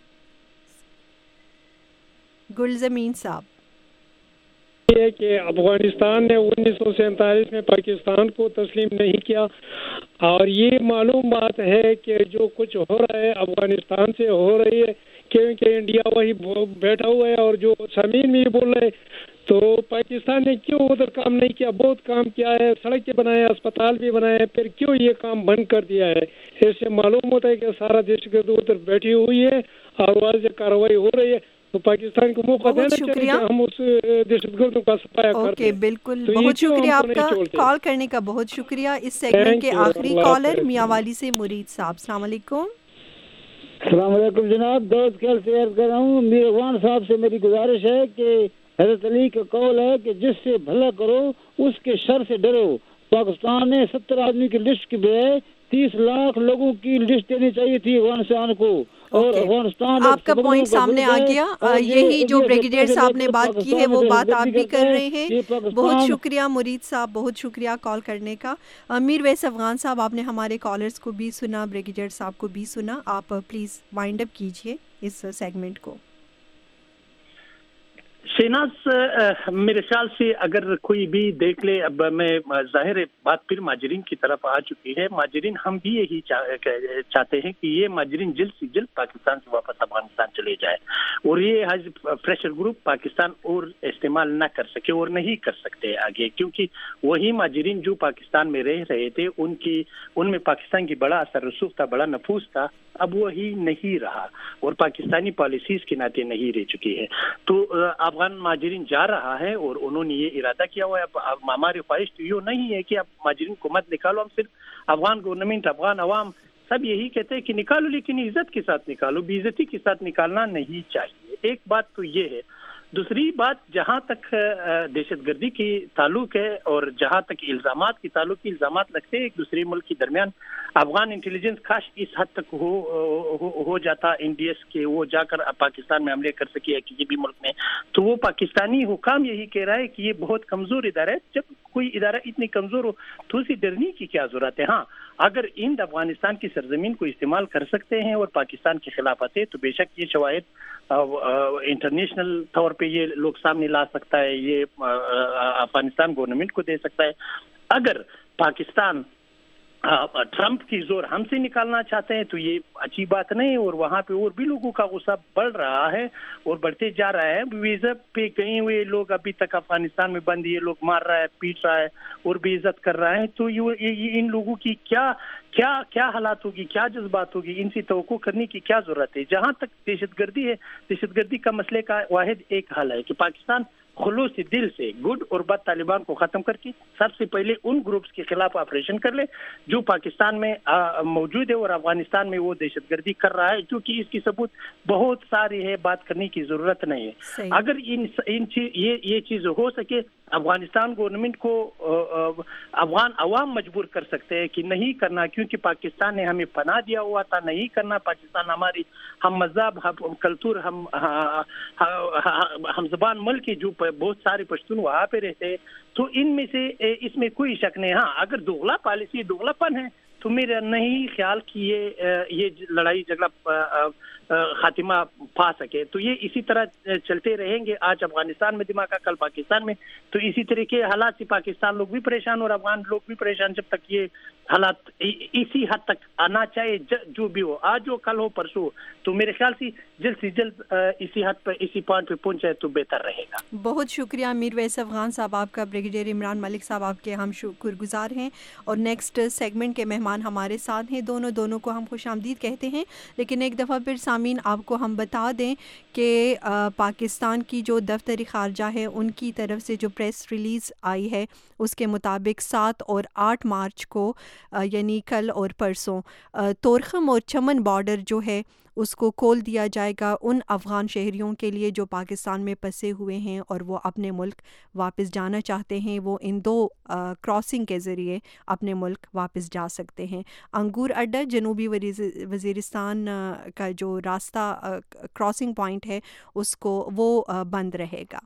گل زمین صاحب. یہ کہ افغانستان نے انیس سو سینتالیس میں پاکستان کو تسلیم نہیں کیا, اور یہ معلوم بات ہے کہ جو کچھ ہو رہا ہے افغانستان سے ہو رہی ہے, کیونکہ انڈیا وہی بیٹھا ہوا ہے. اور جو سامعین بھی بول رہے تو پاکستان نے کیوں ادھر کام نہیں کیا؟ بہت کام کیا ہے, سڑکیں بنائے, اسپتال بھی بنائے, پھر کیوں یہ کام بند کر دیا ہے؟ اس سے معلوم ہوتا ہے کہ سارا دہشت گرد ادھر بیٹھی ہوئی ہے اور واضح کارروائی ہو رہی ہے. تو پاکستان کو موقع دینا چاہیے کہ ہم اس دہشت گردوں کا صفایا کریں. اوکے بالکل, بہت شکریہ آپ کا کال کرنے کا, بہت شکریہ. اس سیگمنٹ کے آخری کالر میاں والی سے مرید صاحب. السلام علیکم. السلام علیکم جناب. دوست خیال سے عرض کر رہا ہوں, میر افغان صاحب سے میری گزارش ہے کہ حضرت علی کا قول ہے کہ جس سے بھلا کرو اس کے شر سے ڈرو. پاکستان نے ستر آدمی کی لسٹ کے بجائے تیس لاکھ لوگوں کی لسٹ دینی چاہیے تھی افغانستان کو. اور افغانستان آپ کا پوائنٹ سامنے آ گیا. یہی جو بریگیڈیئر صاحب نے بات کی ہے وہ بات آپ بھی کر رہے ہیں. بہت شکریہ مرید صاحب, بہت شکریہ کال کرنے کا. میر ویس افغان صاحب آپ نے ہمارے کالرز کو بھی سنا, بریگیڈیئر صاحب کو بھی سنا. آپ پلیز وائنڈ اپ کیجئے اس سیگمنٹ کو. شہناز میرے خیال سے اگر کوئی بھی دیکھ لے, اب میں ظاہر بات پھر مہاجرین کی طرف آ چکی ہے. مہاجرین ہم بھی یہی چاہتے ہیں کہ یہ مہاجرین جلد سے جلد پاکستان سے واپس افغانستان چلے جائے, اور یہ حج پریشر گروپ پاکستان اور استعمال نہ کر سکے اور نہیں کر سکتے آگے, کیونکہ وہی مہاجرین جو پاکستان میں رہ رہے تھے ان کی ان میں پاکستان کی بڑا اثر رسوخ تھا, بڑا نفوذ تھا. اب وہی نہیں رہا اور پاکستانی پالیسیز کے ناطے نہیں رہ چکی ہے. تو افغان مہاجرین جا رہا ہے اور انہوں نے یہ ارادہ کیا ہوا ہے. ہماری خواہش تو یہ نہیں ہے کہ اب مہاجرین کو مت نکالو, ہم صرف افغان گورنمنٹ افغان عوام سب یہی کہتے ہیں کہ نکالو, لیکن عزت کے ساتھ نکالو, بے عزتی کے ساتھ نکالنا نہیں چاہیے. ایک بات تو یہ ہے. دوسری بات, جہاں تک دہشت گردی کی تعلق ہے اور جہاں تک الزامات کی تعلق کی الزامات لگتے ہیں ایک دوسرے ملک کے درمیان, افغان انٹیلیجنس کاش اس حد تک ہو ہو, ہو جاتا این ڈی ایس کے وہ جا کر پاکستان میں حملے کر سکے کسی بھی ملک میں. تو وہ پاکستانی حکام یہی کہہ رہا ہے کہ یہ بہت کمزور ادارہ ہے. جب کوئی ادارہ اتنی کمزور ہو تو اسے ڈرنے کی کیا ضرورت ہے؟ ہاں اگر ہند افغانستان کی سرزمین کو استعمال کر سکتے ہیں اور پاکستان کے خلاف آتے تو بے شک یہ شواہد انٹرنیشنل طور پہ یہ لوگ سامنے لا سکتا ہے, یہ افغانستان گورنمنٹ کو دے سکتا ہے. اگر پاکستان ٹرمپ کی زور ہم سے نکالنا چاہتے ہیں تو یہ اچھی بات نہیں, اور وہاں پہ اور بھی لوگوں کا غصہ بڑھ رہا ہے اور بڑھتے جا رہا ہے. ویزا پہ گئے ہوئے لوگ ابھی تک افغانستان میں بند, یہ لوگ مار رہا ہے, پیٹ رہا ہے اور بے عزت کر رہا ہے. تو یہ ان لوگوں کی کیا کیا کیا حالات ہوگی, کیا جذبات ہوگی, ان سے توقع کرنے کی کیا ضرورت ہے؟ جہاں تک دہشت گردی ہے, دہشت گردی کا مسئلے کا واحد ایک حل ہے کہ پاکستان خلوص دل سے گڈ اور بد طالبان کو ختم کر کے سب سے پہلے ان گروپس کے خلاف آپریشن کر لے جو پاکستان میں موجود ہے اور افغانستان میں وہ دہشت گردی کر رہا ہے, کیونکہ اس کی ثبوت بہت ساری ہے, بات کرنے کی ضرورت نہیں ہے. اگر ان, ان یہ یہ چیز ہو سکے, افغانستان گورنمنٹ کو افغان عوام مجبور کر سکتے ہیں کہ نہیں کرنا, کیونکہ پاکستان نے ہمیں پناہ دیا ہوا تھا, نہیں کرنا. پاکستان ہماری ہم مذہب ہم کلچر ہم ہم زبان ملک جو بہت سارے پشتون وہاں پہ رہتے, تو ان میں سے اس میں کوئی شک نہیں. ہاں اگر دوغلا پالیسی دوغلا پن ہے تو میرا نہیں خیال کہ یہ یہ لڑائی جھگڑا خاتمہ پا سکے. تو یہ اسی طرح چلتے رہیں گے. آج افغانستان میں دھماکہ، کل پاکستان میں، تو اسی طرح کے حالات سے پاکستان لوگ بھی پریشان اور افغان لوگ بھی پریشان جب تک یہ حالات اسی حد تک آنا چاہے جو بھی ہو، آج ہو کل ہو پرسوں. تو میرے خیال سے جلد سے جلد اسی حد پہ اسی پوائنٹ پہ پہنچے تو بہتر رہے گا. بہت شکریہ امیر ویس افغان صاحب آپ کا. بریگیڈیئر عمران ملک صاحب آپ کے ہم شکر گزار ہیں. اور نیکسٹ سیگمنٹ کے مہمان ہمارے ساتھ ہیں. دونوں دونوں کو ہم خوش آمدید کہتے ہیں. لیکن ایک دفعہ پھر سامعین آپ کو ہم بتا دیں کہ پاکستان کی جو دفتر خارجہ ہے ان کی طرف سے جو پریس ریلیز آئی ہے اس کے مطابق سات اور آٹھ مارچ کو یعنی کل اور پرسوں طورخم اور چمن بارڈر جو ہے اس کو کھول دیا جائے گا ان افغان شہریوں کے لیے جو پاکستان میں پھنسے ہوئے ہیں اور وہ اپنے ملک واپس جانا چاہتے ہیں. وہ ان دو کراسنگ کے ذریعے اپنے ملک واپس جا سکتے ہیں. انگور اڈا جنوبی وزیرستان کا جو راستہ کراسنگ پوائنٹ ہے اس کو وہ بند رہے گا.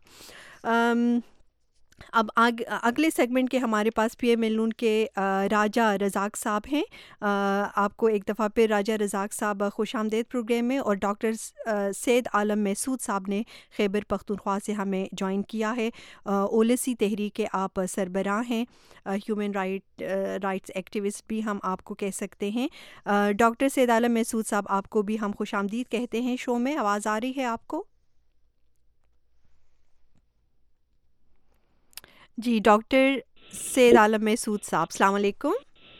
اب آگ اگلے سیگمنٹ کے ہمارے پاس پی ایم ایل نون کے راجہ رزاق صاحب ہیں. آپ کو ایک دفعہ پھر راجہ رزاق صاحب خوش آمدید پروگرام میں. اور ڈاکٹر سید عالم محسود صاحب نے خیبر پختونخوا سے ہمیں جوائن کیا ہے. اولسی تحریک کے آپ سربراہ ہیں, ہیومن رائٹ رائٹس ایکٹیوسٹ بھی ہم آپ کو کہہ سکتے ہیں. ڈاکٹر سید عالم محسود صاحب آپ کو بھی ہم خوش آمدید کہتے ہیں شو میں. آواز آ رہی ہے آپ کو؟ جی ڈاکٹر سید عالم محسود صاحب السلام علیکم.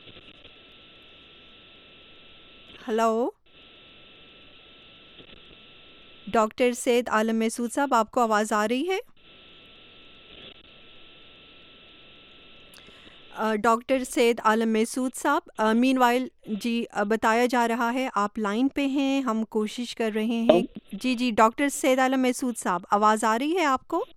ہلو ڈاکٹر سید عالم محسود صاحب آپ کو آواز آ رہی ہے؟ ڈاکٹر سید عالم محسود صاحب مین وائل جی بتایا جا رہا ہے آپ لائن پہ ہیں, ہم کوشش کر رہے ہیں. جی جی ڈاکٹر سید عالم محسود صاحب آواز آ رہی ہے آپ کو؟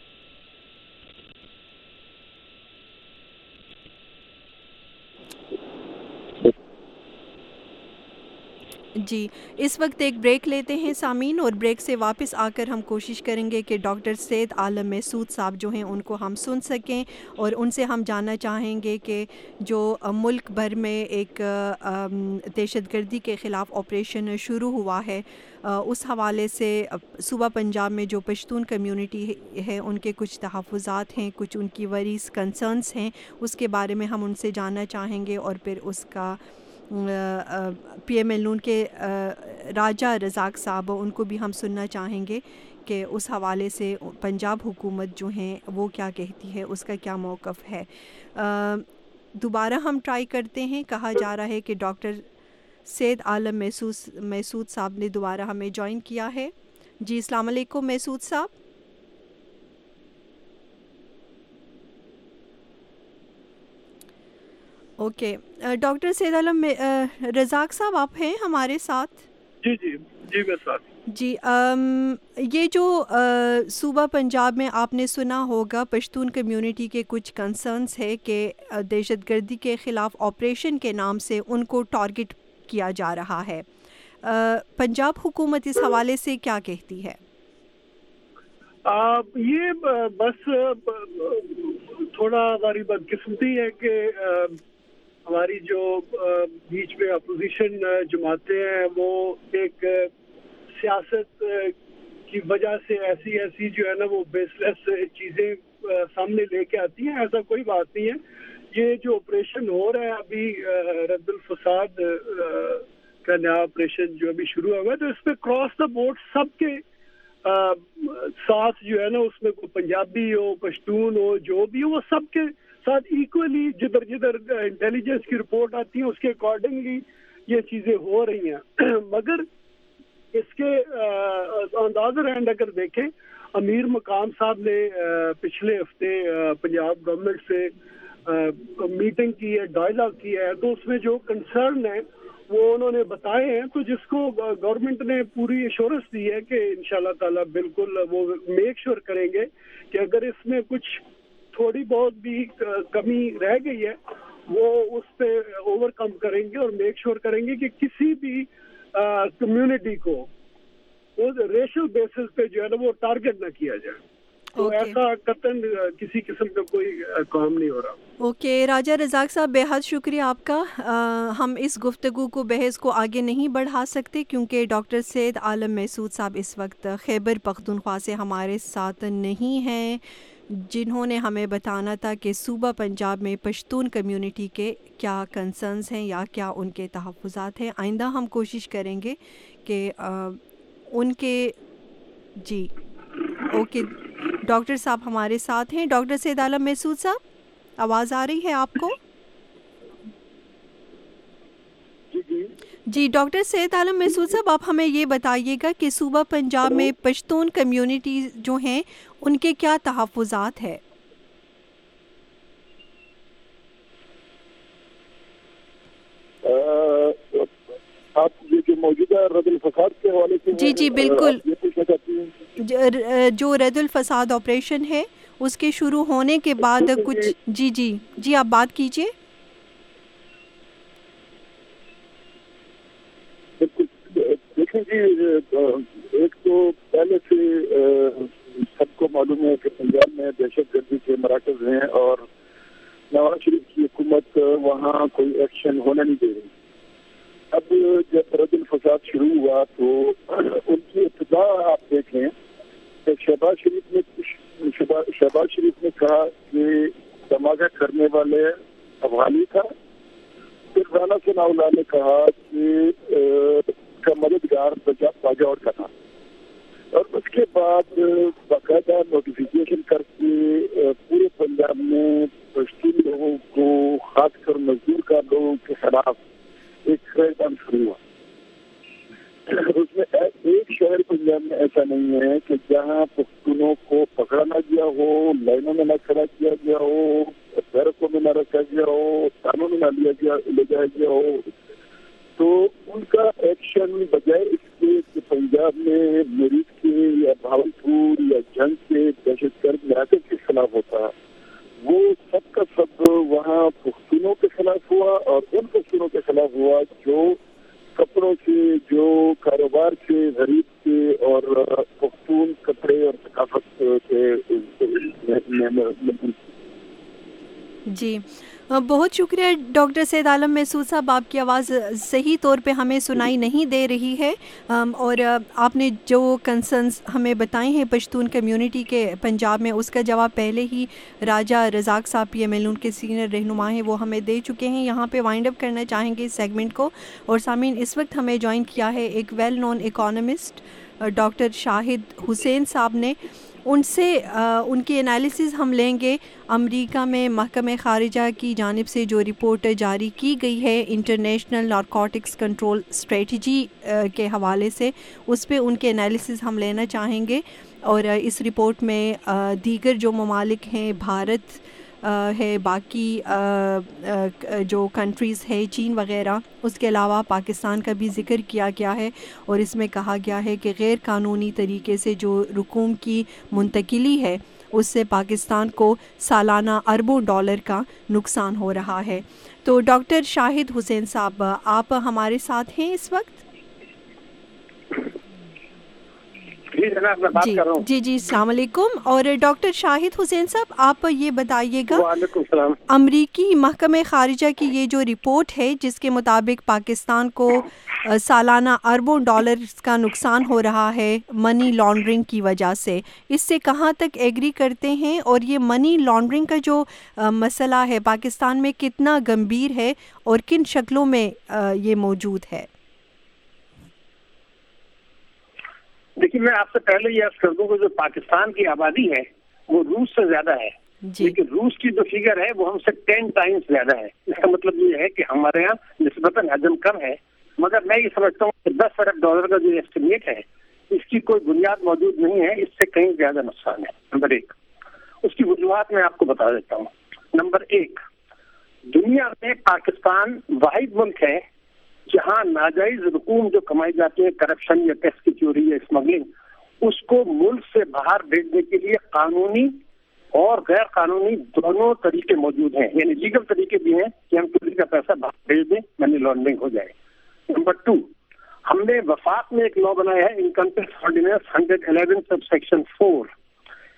جی اس وقت ایک بریک لیتے ہیں سامعین, اور بریک سے واپس آ کر ہم کوشش کریں گے کہ ڈاکٹر سید عالم محسود صاحب جو ہیں ان کو ہم سن سکیں, اور ان سے ہم جاننا چاہیں گے کہ جو ملک بھر میں ایک دہشت گردی کے خلاف آپریشن شروع ہوا ہے اس حوالے سے صوبہ پنجاب میں جو پشتون کمیونٹی ہے ان کے کچھ تحفظات ہیں, کچھ ان کی وریز کنسرنس ہیں, اس کے بارے میں ہم ان سے جاننا چاہیں گے. اور پھر اس کا پی ایم ایل نون کے راجہ رزاق صاحب ان کو بھی ہم سننا چاہیں گے کہ اس حوالے سے پنجاب حکومت جو ہیں وہ کیا کہتی ہے, اس کا کیا موقف ہے. دوبارہ ہم ٹرائی کرتے ہیں. کہا جا رہا ہے کہ ڈاکٹر سید عالم محسود محسود صاحب نے دوبارہ ہمیں جوائن کیا ہے. جی السلام علیکم محسود صاحب. اوکے ڈاکٹر سید عالم رزاق صاحب آپ ہیں ہمارے ساتھ؟ جی جی جی میں ساتھ. جی یہ جو صوبہ پنجاب میں آپ نے سنا ہوگا پشتون کمیونٹی کے کچھ کنسرنس ہے کہ دہشت گردی کے خلاف آپریشن کے نام سے ان کو ٹارگٹ کیا جا رہا ہے. پنجاب حکومت اس حوالے سے کیا کہتی ہے؟ یہ بس تھوڑا ہماری بدقسمتی ہے کہ ہماری جو بیچ میں اپوزیشن جماعتیں ہیں وہ ایک سیاست کی وجہ سے ایسی ایسی جو ہے نا وہ بیس لیس چیزیں سامنے لے کے آتی ہیں. ایسا کوئی بات نہیں ہے. یہ جو آپریشن ہو رہا ہے ابھی رد الفساد کا نیا آپریشن جو ابھی شروع ہوا ہے, تو اس پہ کراس دا بورڈ سب کے ساتھ جو ہے نا اس میں کوئی پنجابی ہو, پشتون ہو, جو بھی ہو, وہ سب کے ساتھ ایکولی جدھر جدھر انٹیلیجنس کی رپورٹ آتی ہے اس کے اکارڈنگلی یہ چیزیں ہو رہی ہیں. مگر اس کے اندازہ اینڈ اگر دیکھیں, امیر مقام صاحب نے پچھلے ہفتے پنجاب گورنمنٹ سے میٹنگ کی ہے, ڈائلاگ کیا ہے, تو اس میں جو کنسرن ہے وہ انہوں نے بتائے ہیں, تو جس کو گورنمنٹ نے پوری ایشورنس دی ہے کہ انشاءاللہ تعالی بالکل وہ میک شور کریں گے کہ اگر اس میں کچھ تھوڑی بہت بھی کمی رہ گئی ہے وہ اس پہ اوور کم کریں گے اور میک شور کریں گے کہ کسی بھی کمیونٹی کو ریشل بیسس پہ جو ہے نا وہ ٹارگٹ نہ کیا جائے. تو ایسا قطعاً کسی قسم کا کوئی کام نہیں ہو رہا. اوکے راجہ رزاق صاحب، بے حد شکریہ آپ کا. ہم اس گفتگو کو بحث کو آگے نہیں بڑھا سکتے کیونکہ ڈاکٹر سید عالم محسود صاحب اس وقت خیبر پختونخوا سے ہمارے ساتھ نہیں ہیں، جنہوں نے ہمیں بتانا تھا کہ صوبہ پنجاب میں پشتون کمیونٹی کے کیا کنسرنز ہیں یا کیا ان کے تحفظات ہیں. آئندہ ہم کوشش کریں گے کہ ان کے جی اوکے ڈاکٹر صاحب ہمارے ساتھ ہیں. ڈاکٹر سید عالم محسود صاحب، آواز آ رہی ہے آپ کو؟ جی جی جی ڈاکٹر سید عالم محسود صاحب، آپ ہمیں یہ بتائیے گا کہ صوبہ پنجاب میں پشتون کمیونٹی جو ہیں ان کے کیا تحفظات ہیں؟ آپ یہ جو موجودہ رد الفساد کے حوالے سے جی جی بالکل، جو رد الفساد آپریشن ہے اس کے شروع ہونے کے بعد کچھ جی جی جی آپ بات کیجیے. دیکھیں جی، ایک تو پہلے سے سب کو معلوم ہے کہ پنجاب میں دہشت گردی کے مراکز ہیں اور نواز شریف کی حکومت وہاں کوئی ایکشن ہونا نہیں دے رہی. اب جب رد الفساد شروع ہوا تو ان کی ابتدا آپ دیکھیں کہ شہباز شریف نے شہباز شریف نے کہا کہ دھماکہ کرنے والے افغانی تھا. پھر رانا ثناء اللہ نے کہا کہ کا مددگار باجوڑ کا تھا، اور اس کے بعد باقاعدہ نوٹیفیکیشن کر کے پورے پنجاب میں پشتون لوگوں کو، خاص کر مزدور کا لوگوں کے خلاف ایک کریکڈاؤن شروع ہوا. اس میں ایک شہر پنجاب میں ایسا نہیں ہے کہ جہاں پختونوں کو پکڑا نہ گیا ہو، لائنوں میں نہ کھڑا کیا گیا ہو، بیرکوں میں نہ رکھا گیا ہو، تانوں میں نہ لیا گیا لے جایا گیا ہو. تو ان کا ایکشن بجائے اس کے کہ پنجاب میں مریض کے یا بھاولپور یا جنگ کے دہشت گرد مراکز کے خلاف ہوتا ہے، وہ سب کا سب وہاں پختونوں کے خلاف ہوا، اور ان پختونوں کے خلاف ہوا جو کپڑوں سے، جو کاروبار سے، غریب سے اور پختون کپڑے اور ثقافت کے. جی بہت شکریہ ڈاکٹر سید عالم محسود صاحب، آپ کی آواز صحیح طور پہ ہمیں سنائی نہیں دے رہی ہے، اور آپ نے جو کنسرنز ہمیں بتائے ہیں پشتون کمیونٹی کے پنجاب میں، اس کا جواب پہلے ہی راجہ رزاق صاحب پی ایم ایل ان کے سینئر رہنما ہیں وہ ہمیں دے چکے ہیں. یہاں پہ وائنڈ اپ کرنا چاہیں گے اس سیگمنٹ کو. اور سامعین، اس وقت ہمیں جوائن کیا ہے ایک well known economist doctor Shahid Hussain sahib نے. ان سے ان کی انالیسز ہم لیں گے امریکہ میں محکمہ خارجہ کی جانب سے جو رپورٹ جاری کی گئی ہے انٹرنیشنل نارکوٹکس کنٹرول اسٹریٹجی کے حوالے سے، اس پہ ان کے انالیسز ہم لینا چاہیں گے. اور اس رپورٹ میں دیگر جو ممالک ہیں، بھارت ہے، باقی جو کنٹریز ہے چین وغیرہ، اس کے علاوہ پاکستان کا بھی ذکر کیا گیا ہے. اور اس میں کہا گیا ہے کہ غیر قانونی طریقے سے جو رقوم کی منتقلی ہے اس سے پاکستان کو سالانہ اربوں ڈالر کا نقصان ہو رہا ہے. تو ڈاکٹر شاہد حسین صاحب، آپ ہمارے ساتھ ہیں اس وقت؟ جی جی جی السلام علیکم. اور ڈاکٹر شاہد حسین صاحب، آپ یہ بتائیے گا، امریکی محکمہ خارجہ کی یہ جو رپورٹ ہے جس کے مطابق پاکستان کو سالانہ اربوں ڈالر کا نقصان ہو رہا ہے منی لانڈرنگ کی وجہ سے، اس سے کہاں تک ایگری کرتے ہیں؟ اور یہ منی لانڈرنگ کا جو مسئلہ ہے پاکستان میں کتنا گمبھیر ہے اور کن شکلوں میں یہ موجود ہے؟ دیکھیے، میں آپ سے پہلے یہ عرض کر دوں کہ جو پاکستان کی آبادی ہے وہ روس سے زیادہ ہے، لیکن روس کی جو فگر ہے وہ ہم سے ٹین ٹائمز زیادہ ہے. اس کا مطلب یہ ہے کہ ہمارے یہاں نسبتاً حجم کم ہے، مگر میں یہ سمجھتا ہوں کہ دس ارب ڈالر کا جو ایسٹیمیٹ ہے اس کی کوئی بنیاد موجود نہیں ہے، اس سے کہیں زیادہ نقصان ہے. نمبر ایک، اس کی وجوہات میں آپ کو بتا دیتا ہوں. نمبر ایک، دنیا میں پاکستان واحد ملک ہے جہاں ناجائز رقوم جو کمائی جاتی ہے، کرپشن یا ٹیکس کی چوری یا اسمگلنگ، اس کو ملک سے باہر بھیجنے کے لیے قانونی اور غیر قانونی دونوں طریقے موجود ہیں. یعنی لیگل طریقے بھی ہیں کہ ہم چوری کا پیسہ باہر بھیج دیں، منی لانڈرنگ ہو جائے. نمبر ٹو، ہم نے وفاق میں ایک لا بنایا ہے، income tax ordinance hundred eleven sub section four.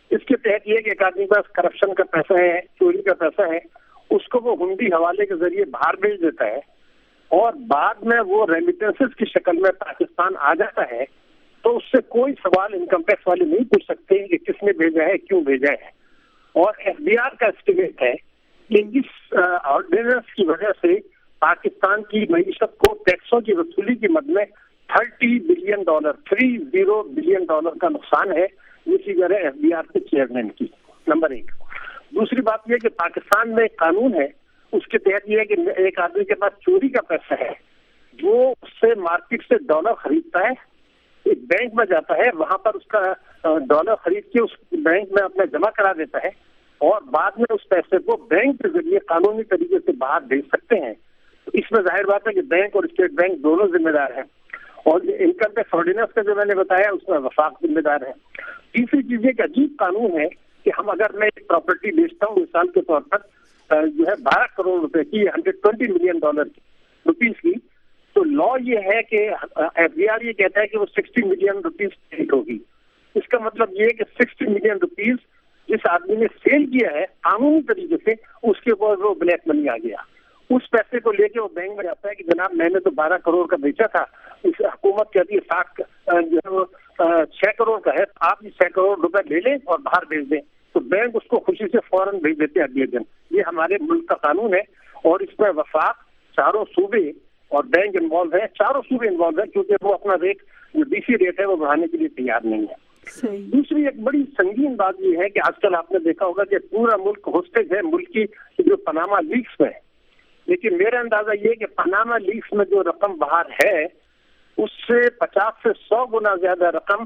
اس کے تحت یہ کہ ایک آدمی کے پاس کرپشن کا پیسہ ہے, چوری کا پیسہ ہے, اس کو وہ ہنڈی حوالے کے ذریعے باہر بھیج دیتا ہے اور بعد میں وہ ریمیٹنسز کی شکل میں پاکستان آ جاتا ہے, تو اس سے کوئی سوال انکم ٹیکس والے نہیں پوچھ سکتے کہ کس نے بھیجا ہے, کیوں بھیجا ہے. اور ایف بی آر کا اسٹیمیٹ ہے کہ اس آرڈیننس کی وجہ سے پاکستان کی معیشت کو ٹیکسوں کی وصولی کی مد میں thirty billion dollar three zero billion dollar کا نقصان ہے. یہ فگر ہے ایف بی آر کے چیئرمین کی. نمبر ایک. دوسری بات یہ کہ پاکستان میں ایک قانون ہے, اس کے تحت یہ ہے کہ ایک آدمی کے پاس چوری کا پیسہ ہے, وہ اس سے مارکیٹ سے ڈالر خریدتا ہے, ایک بینک میں جاتا ہے, وہاں پر اس کا ڈالر خرید کے اس بینک میں اپنا جمع کرا دیتا ہے اور بعد میں اس پیسے کو بینک کے ذریعے قانونی طریقے سے باہر بھیج سکتے ہیں. اس میں ظاہر بات ہے کہ بینک اور اسٹیٹ بینک دونوں ذمہ دار ہیں, اور انکم ٹیکس آرڈیننس کا جو میں نے بتایا اس میں وفاق ذمہ دار ہے. تیسری چیز یہ کہ عجیب قانون ہے کہ ہم اگر میں ایک پراپرٹی بیچتا ہوں مثال کے طور پر جو ہے بارہ کروڑ روپے کی, ہنڈریڈ ٹوینٹی ملین ڈالر کی روپیز کی, تو لا یہ ہے کہ ایف بی آر یہ کہتا ہے کہ وہ سکسٹی ملین روپیز پیڈ ہوگی. اس کا مطلب یہ ہے کہ سکسٹی ملین روپیز جس آدمی نے سیل کیا ہے قانونی طریقے سے, اس کے اوپر وہ بلیک منی آ گیا. اس پیسے کو لے کے وہ بینک میں جاتا ہے کہ جناب میں نے تو بارہ کروڑ کا بیچا تھا, اس حکومت کہتی ہے ساٹھ جو ہے وہ چھ کروڑ کا ہے, آپ یہ چھ کروڑ روپے لے لیں اور باہر بھیج دیں. تو بینک اس کو خوشی سے فوراً بھیج دیتے ہیں اگلے دن. یہ ہمارے ملک کا قانون ہے اور اس میں وفاق چاروں صوبے اور بینک انوالو ہے, چاروں صوبے انوالو ہے, کیونکہ وہ اپنا ریٹ جو ڈی سی ریٹ ہے وہ بڑھانے کے لیے تیار نہیں ہے. دوسری ایک بڑی سنگین بات یہ ہے کہ آج کل آپ نے دیکھا ہوگا کہ پورا ملک ہوسٹیج ہے ملک کی جو پاناما لیکس میں, لیکن میرا اندازہ یہ کہ پاناما لیکس میں جو رقم باہر ہے اس سے پچاس سے سو گنا زیادہ رقم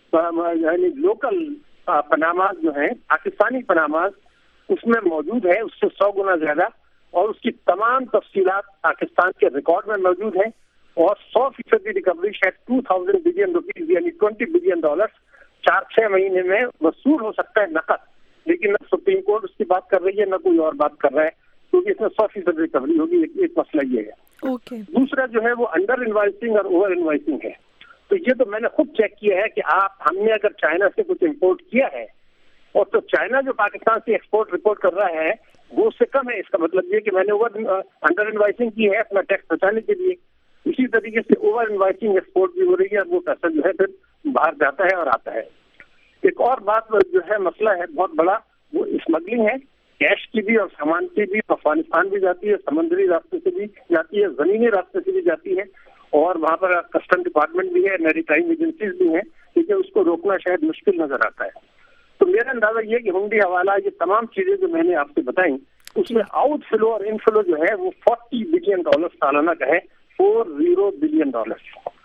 یعنی لوکل پاناماز جو ہیں پاکستانی پاناماز اس میں موجود ہے, اس سے سو گنا زیادہ, اور اس کی تمام تفصیلات پاکستان کے ریکارڈ میں موجود ہیں. اور سو فیصدی ریکوری شاید ٹو تھاؤزینڈ بلین روپیز یعنی ٹوینٹی بلین ڈالر چار چھ مہینے میں وصول ہو سکتا ہے نقد, لیکن نہ سپریم کورٹ اس کی بات کر رہی ہے نہ کوئی اور بات کر رہا ہے, کیونکہ اس میں سو فیصد ریکوری ہوگی. ایک مسئلہ یہ ہے. okay. دوسرا جو ہے وہ انڈر انوائسنگ اور اوور انوائسنگ ہے. تو یہ تو میں نے خود چیک کیا ہے کہ آپ ہم نے اگر چائنا سے کچھ امپورٹ کیا ہے اور تو چائنا جو پاکستان سے ایکسپورٹ رپورٹ کر رہا ہے وہ اس سے کم ہے, اس کا مطلب یہ کہ میں نے اوور انڈر انوائسنگ کی ہے اپنا ٹیکس بچانے کے لیے. اسی طریقے سے اوور انوائسنگ ایکسپورٹ بھی ہو رہی ہے, وہ پیسہ جو ہے پھر باہر جاتا ہے اور آتا ہے. ایک اور بات جو ہے مسئلہ ہے بہت بڑا, وہ اسمگلنگ ہے, کیش کی بھی اور سامان کی بھی. افغانستان بھی جاتی ہے, سمندری راستے سے بھی جاتی ہے, زمینی راستے سے بھی جاتی ہے, اور وہاں پر کسٹم ڈپارٹمنٹ بھی ہے, میری ٹائم ایجنسیز بھی ہیں, لیکن اس کو روکنا شاید مشکل نظر آتا ہے. تو میرا اندازہ یہ کہ ہنڈی حوالہ یہ تمام چیزیں جو میں نے آپ سے بتائیں اس میں آؤٹ فلو اور ان فلو جو ہے وہ فورٹی بلین ڈالر سالانہ کا ہے, فور زیرو بلین ڈالر.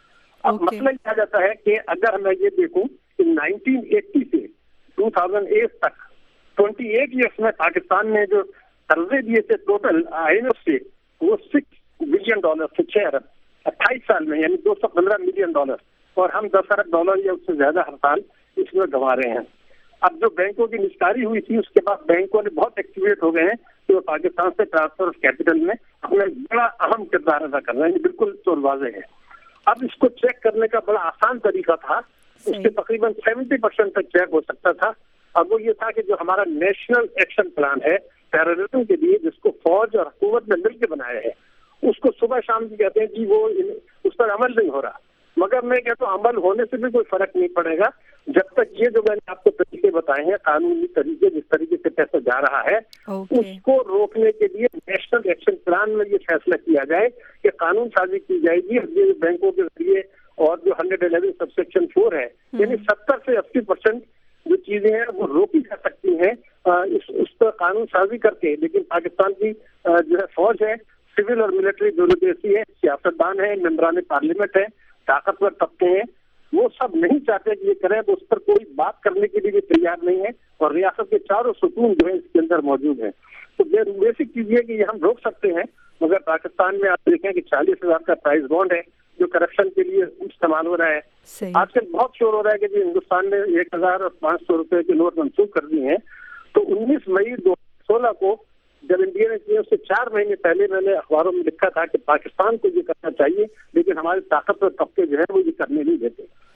اب okay. مسئلہ یہ آ جاتا ہے کہ اگر میں یہ دیکھوں کہ نائنٹین ایٹی سے ٹو تھاؤزینڈ ایٹ تک ٹوینٹی ایٹ ایئرس میں پاکستان نے جو قرضے دیے تھے ٹوٹل آئی ایم ایف سے وہ سکس بلین ڈالر سے چھ ارب اٹھائیس سال میں یعنی دو سو پندرہ ملین ڈالر, اور ہم دس ارب ڈالر یا اس سے زیادہ ہر سال اس میں گنوا رہے ہیں. اب جو بینکوں کی نشکاری ہوئی تھی اس کے بعد بینکوں نے بہت ایکٹیویٹ ہو گئے ہیں کہ وہ پاکستان سے ٹرانسفر آف کیپٹل میں اپنا بڑا اہم کردار ادا کر رہے ہیں. بالکل تو واضح ہے. اب اس کو چیک کرنے کا بڑا آسان طریقہ تھا, اس کے تقریباً سیونٹی پرسینٹ تک چیک ہو سکتا تھا. اب وہ یہ تھا کہ جو ہمارا نیشنل ایکشن پلان ہے ٹیررزم کے لیے جس کو فوج اور حکومت نے مل کے بنایا ہے, اس کو صبح شام بھی کہتے ہیں کہ وہ اس پر عمل نہیں ہو رہا. مگر میں کہتا ہوں عمل ہونے سے بھی کوئی فرق نہیں پڑے گا جب تک یہ جو میں نے آپ کو طریقے بتائے ہیں قانونی طریقے جس طریقے سے پیسہ جا رہا ہے okay. اس کو روکنے کے لیے نیشنل ایکشن پلان میں یہ فیصلہ کیا جائے کہ قانون سازی کی جائے گی یہ بینکوں کے ذریعے, اور جو hundred eleven sub section four ہے hmm. یعنی ستر سے اسی پرسینٹ جو چیزیں ہیں وہ روکی جا سکتی ہیں اس, اس پر قانون سازی کر کے. لیکن پاکستان کی جو ہے فوج ہے, سول اور ملٹری دونوں جیسی ہے, سیاستدان ہے, ممبران پارلیمنٹ ہے, طاقتور طبقے ہیں, وہ سب نہیں چاہتے کہ یہ کریں, تو اس پر کوئی بات کرنے کے لیے بھی تیار نہیں ہے, اور ریاست کے چاروں ستون جو ہے اس کے اندر موجود ہیں. تو بیسک چیز یہ کہ یہ ہم روک سکتے ہیں, مگر پاکستان میں آپ دیکھیں کہ چالیس ہزار کا پرائز بانڈ ہے جو کرپشن کے لیے استعمال ہو رہا ہے. آج کل بہت شور ہو رہا ہے کہ ہندوستان نے ایک ہزار اور پانچ سو روپے کے نوٹ منسوخ کر دیے ہیں. تو انیس مئی دو ہزار سولہ کو جب انڈیا نے کیا اس سے چار مہینے پہلے میں نے اخباروں میں لکھا تھا کہ پاکستان کو یہ کرنا چاہیے, لیکن ہمارے طاقتور طبقے جو ہے وہ یہ کرنے نہیں دیتے.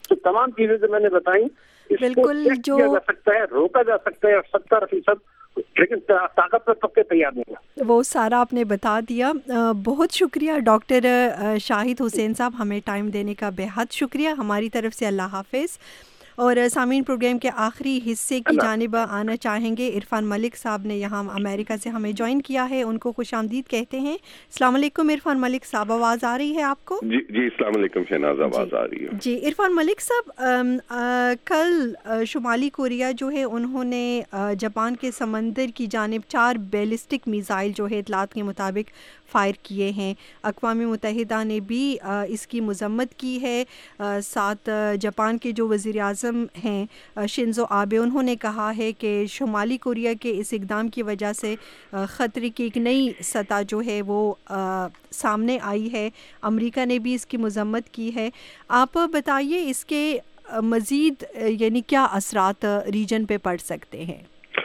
تو تمام چیزیں جو میں نے بتائیں اس کو چیک کیا جا سکتا ہے, روکا جا سکتا ہے, اور ستر فیصد لیکن طاقت پر طبقے تیار نہیں ہے. وہ سارا آپ نے بتا دیا. بہت شکریہ ڈاکٹر شاہد حسین صاحب, ہمیں ٹائم دینے کا بے حد شکریہ. ہماری طرف سے اللہ حافظ. اور سامعین پروگرام کے آخری حصے کی جانب آنا چاہیں گے. عرفان ملک صاحب نے یہاں امریکہ سے ہمیں جوائن کیا ہے, ان کو خوش آمدید کہتے ہیں. السلام علیکم عرفان ملک صاحب, آواز آ رہی ہے آپ کو؟ جی جی السلام علیکم شہناز, آواز آ رہی ہے. جی عرفان ملک صاحب, کل شمالی کوریا جو ہے انہوں نے جاپان کے سمندر کی جانب چار بیلسٹک میزائل جو ہے اطلاعات کے مطابق فائر کیے ہیں. اقوام متحدہ نے بھی اس کی مذمت کی ہے. ساتھ جاپان کے جو وزیر اعظم ہیں شنزو آبے, انہوں نے کہا ہے کہ شمالی کوریا کے اس اقدام کی وجہ سے خطرے کی ایک نئی سطح جو ہے وہ سامنے آئی ہے. امریکہ نے بھی اس کی مذمت کی ہے. آپ بتائیے اس کے مزید یعنی کیا اثرات ریجن پہ پڑ سکتے ہیں؟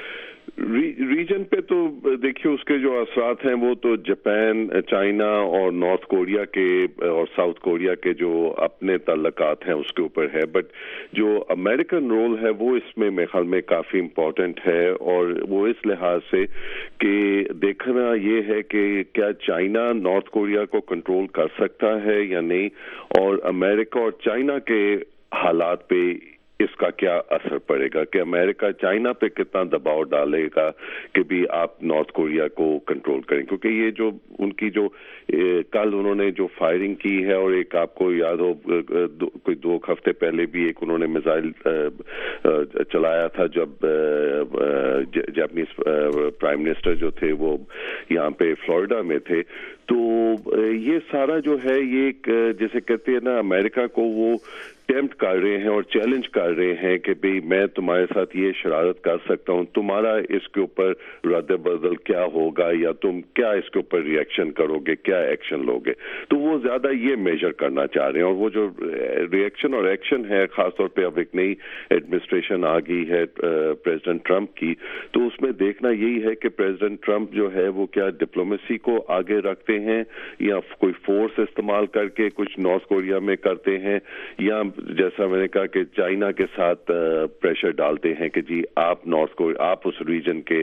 ریجن پہ تو دیکھیے اس کے جو اثرات ہیں وہ تو جاپان, چائنا اور نارتھ کوریا کے اور ساؤتھ کوریا کے جو اپنے تعلقات ہیں اس کے اوپر ہے. بٹ جو امریکن رول ہے وہ اس میں میرے خیال میں کافی امپورٹنٹ ہے, اور وہ اس لحاظ سے کہ دیکھنا یہ ہے کہ کیا چائنا نارتھ کوریا کو کنٹرول کر سکتا ہے یا نہیں, اور امریکہ اور چائنا کے حالات پہ اس کا کیا اثر پڑے گا, کہ امریکہ چائنا پہ کتنا دباؤ ڈالے گا کہ بھی آپ نارتھ کوریا کو کنٹرول کریں. کیونکہ یہ جو ان کی جو کل انہوں نے جو فائرنگ کی ہے, اور ایک آپ کو یاد ہو کوئی دو ہفتے پہلے بھی ایک انہوں نے میزائل چلایا تھا جب جاپنیز پرائم منسٹر جو تھے وہ یہاں پہ فلوریڈا میں تھے. تو یہ سارا جو ہے یہ ایک جیسے کہتے ہیں نا, امریکہ کو وہ ٹیمپٹ کر رہے ہیں اور چیلنج کر رہے ہیں کہ بھئی میں تمہارے ساتھ یہ شرارت کر سکتا ہوں, تمہارا اس کے اوپر رد بدل کیا ہوگا, یا تم کیا اس کے اوپر ریئیکشن کرو گے, کیا ایکشن لو گے. تو وہ زیادہ یہ میجر کرنا چاہ رہے ہیں. اور وہ جو ریئیکشن اور ایکشن ہے, خاص طور پہ اب ایک نئی ایڈمنسٹریشن آ گئی ہے پریزیڈنٹ ٹرمپ کی, تو اس میں دیکھنا یہی ہے کہ پریزیڈنٹ ٹرمپ جو ہے وہ کیا ڈپلومیسی کو آگے رکھتے ہیں, یا کوئی فورس استعمال کر کے کچھ نارتھ کوریا میں کرتے ہیں, یا جیسا میں نے کہا کہ چائنا کے ساتھ پریشر ڈالتے ہیں کہ جی آپ نارتھ کوریا, آپ اس ریجن کے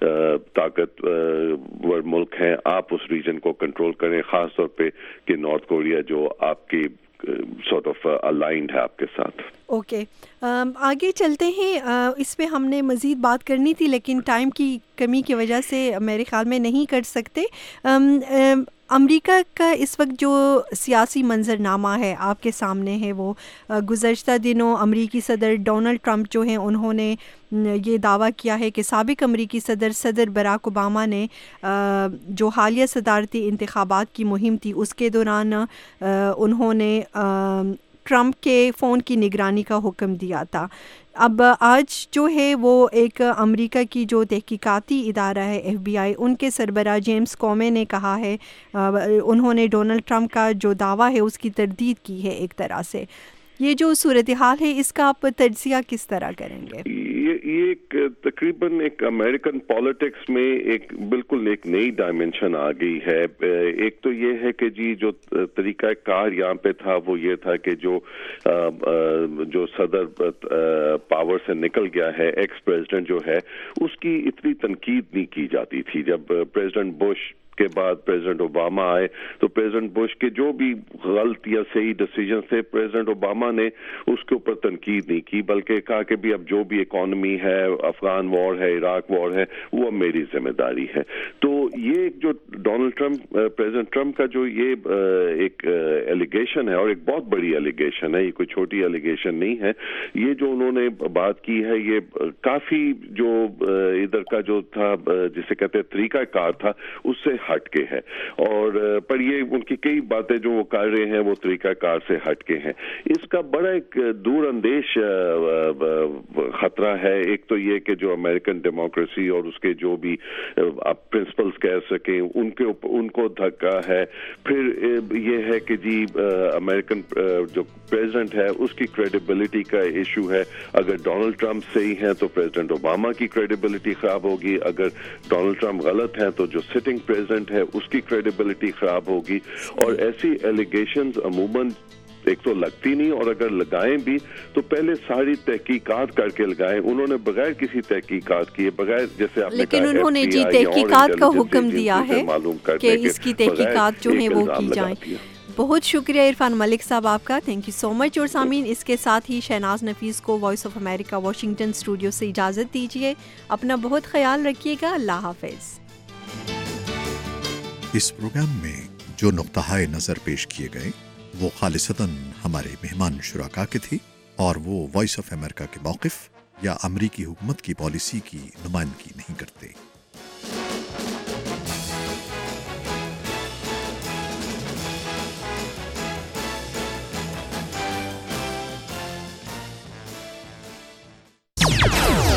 طاقتور ملک ہیں, آپ اس ریجن کو کنٹرول کریں, خاص طور پہ کہ نارتھ کوریا جو آپ کی سارٹ آف الائنڈ ہے آپ کے ساتھ. Okay okay. آگے چلتے ہیں. اس پہ ہم نے مزید بات کرنی تھی لیکن ٹائم کی کمی کی وجہ سے میرے خیال میں نہیں کر سکتے. امریکہ کا اس وقت جو سیاسی منظرنامہ ہے آپ کے سامنے ہے, وہ گزشتہ دنوں امریکی صدر ڈونلڈ ٹرمپ جو ہیں انہوں نے یہ دعویٰ کیا ہے کہ سابق امریکی صدر صدر براک اوباما نے جو حالیہ صدارتی انتخابات کی مہم تھی اس کے دوران انہوں نے ٹرمپ کے فون کی نگرانی کا حکم دیا تھا. اب آج جو ہے وہ ایک امریکہ کی جو تحقیقاتی ادارہ ہے ایف بی آئی, ان کے سربراہ جیمز کومے نے کہا ہے, انہوں نے ڈونلڈ ٹرمپ کا جو دعویٰ ہے اس کی تردید کی ہے ایک طرح سے. یہ جو صورتحال ہے اس کا آپ تجزیہ کس طرح کریں گے؟ یہ ایک تقریباً ایک امریکن پالیٹکس میں ایک بالکل ایک نئی ڈائمنشن آ گئی ہے. ایک تو یہ ہے کہ جی جو طریقہ کار یہاں پہ تھا وہ یہ تھا کہ جو جو صدر پاور سے نکل گیا ہے, ایکس پریزیڈنٹ جو ہے, اس کی اتنی تنقید نہیں کی جاتی تھی. جب پریزیڈنٹ بش کے بعد پریزیڈنٹ اوباما آئے تو پریزیڈنٹ بش کے جو بھی غلط یا صحیح ڈیسیجن تھے پریزیڈنٹ اوباما نے اس کے اوپر تنقید نہیں کی, بلکہ کہا کہ بھی اب جو بھی اکانومی ہے, افغان وار ہے, عراق وار ہے, وہ اب میری ذمہ داری ہے. تو یہ جو ڈونلڈ ٹرمپ پریزیڈنٹ ٹرمپ کا جو یہ ایک ایلیگیشن ہے, اور ایک بہت بڑی ایلیگیشن ہے, یہ کوئی چھوٹی ایلیگیشن نہیں ہے, یہ جو انہوں نے بات کی ہے یہ کافی جو ادھر کا جو تھا جسے کہتے ہیں طریقہ کار تھا اس سے ہٹ کے ہے. اور پر یہ ان کی کئی باتیں جو وہ کر رہے ہیں وہ طریقہ کار سے ہٹ کے ہیں. اس کا بڑا ایک دور اندیش خطرہ ہے. ایک تو یہ کہ جو امریکن ڈیموکریسی اور اس کے جو بھی آپ پرنسپلز کہہ سکیں ان کے ان کو دھکا ہے. پھر یہ ہے کہ جی امریکن جو پریزیڈنٹ ہے اس کی کریڈیبلٹی کا ایشو ہے. اگر ڈونلڈ ٹرمپ صحیح ہیں تو پریزیڈنٹ اوباما کی کریڈیبلٹی خراب ہوگی, اگر ڈونلڈ ٹرمپ غلط ہیں تو جو سٹنگ پریزیڈنٹ ہے اس کی کریڈیبلٹی خراب ہوگی. اور ایسی ایلیگیشنز عموماً ایک تو لگتی نہیں، اور اگر لگائیں بھی تو پہلے ساری تحقیقات کر کے لگائیں. انہوں نے بغیر کسی تحقیقات کیے، بغیر جیسے آپ نے لیکن انہوں نے جی تحقیقات کا حکم دیا ہے کہ اس کی تحقیقات جو ہیں وہ کی جائیں. بہت شکریہ عرفان ملک صاحب آپ کا، تھینک یو سو مچ. اور سامعین، اس کے ساتھ ہی شہناز نفیس کو voice of America Washington studio سے اجازت دیجیے. اپنا بہت خیال رکھیے گا. اللہ حافظ. اس پروگرام میں جو نقطہ نظر پیش کیے گئے وہ خالصتاً ہمارے مہمان شرکاء کے تھے، اور وہ وائس آف امریکہ کے موقف یا امریکی حکومت کی پالیسی کی نمائندگی نہیں کرتے.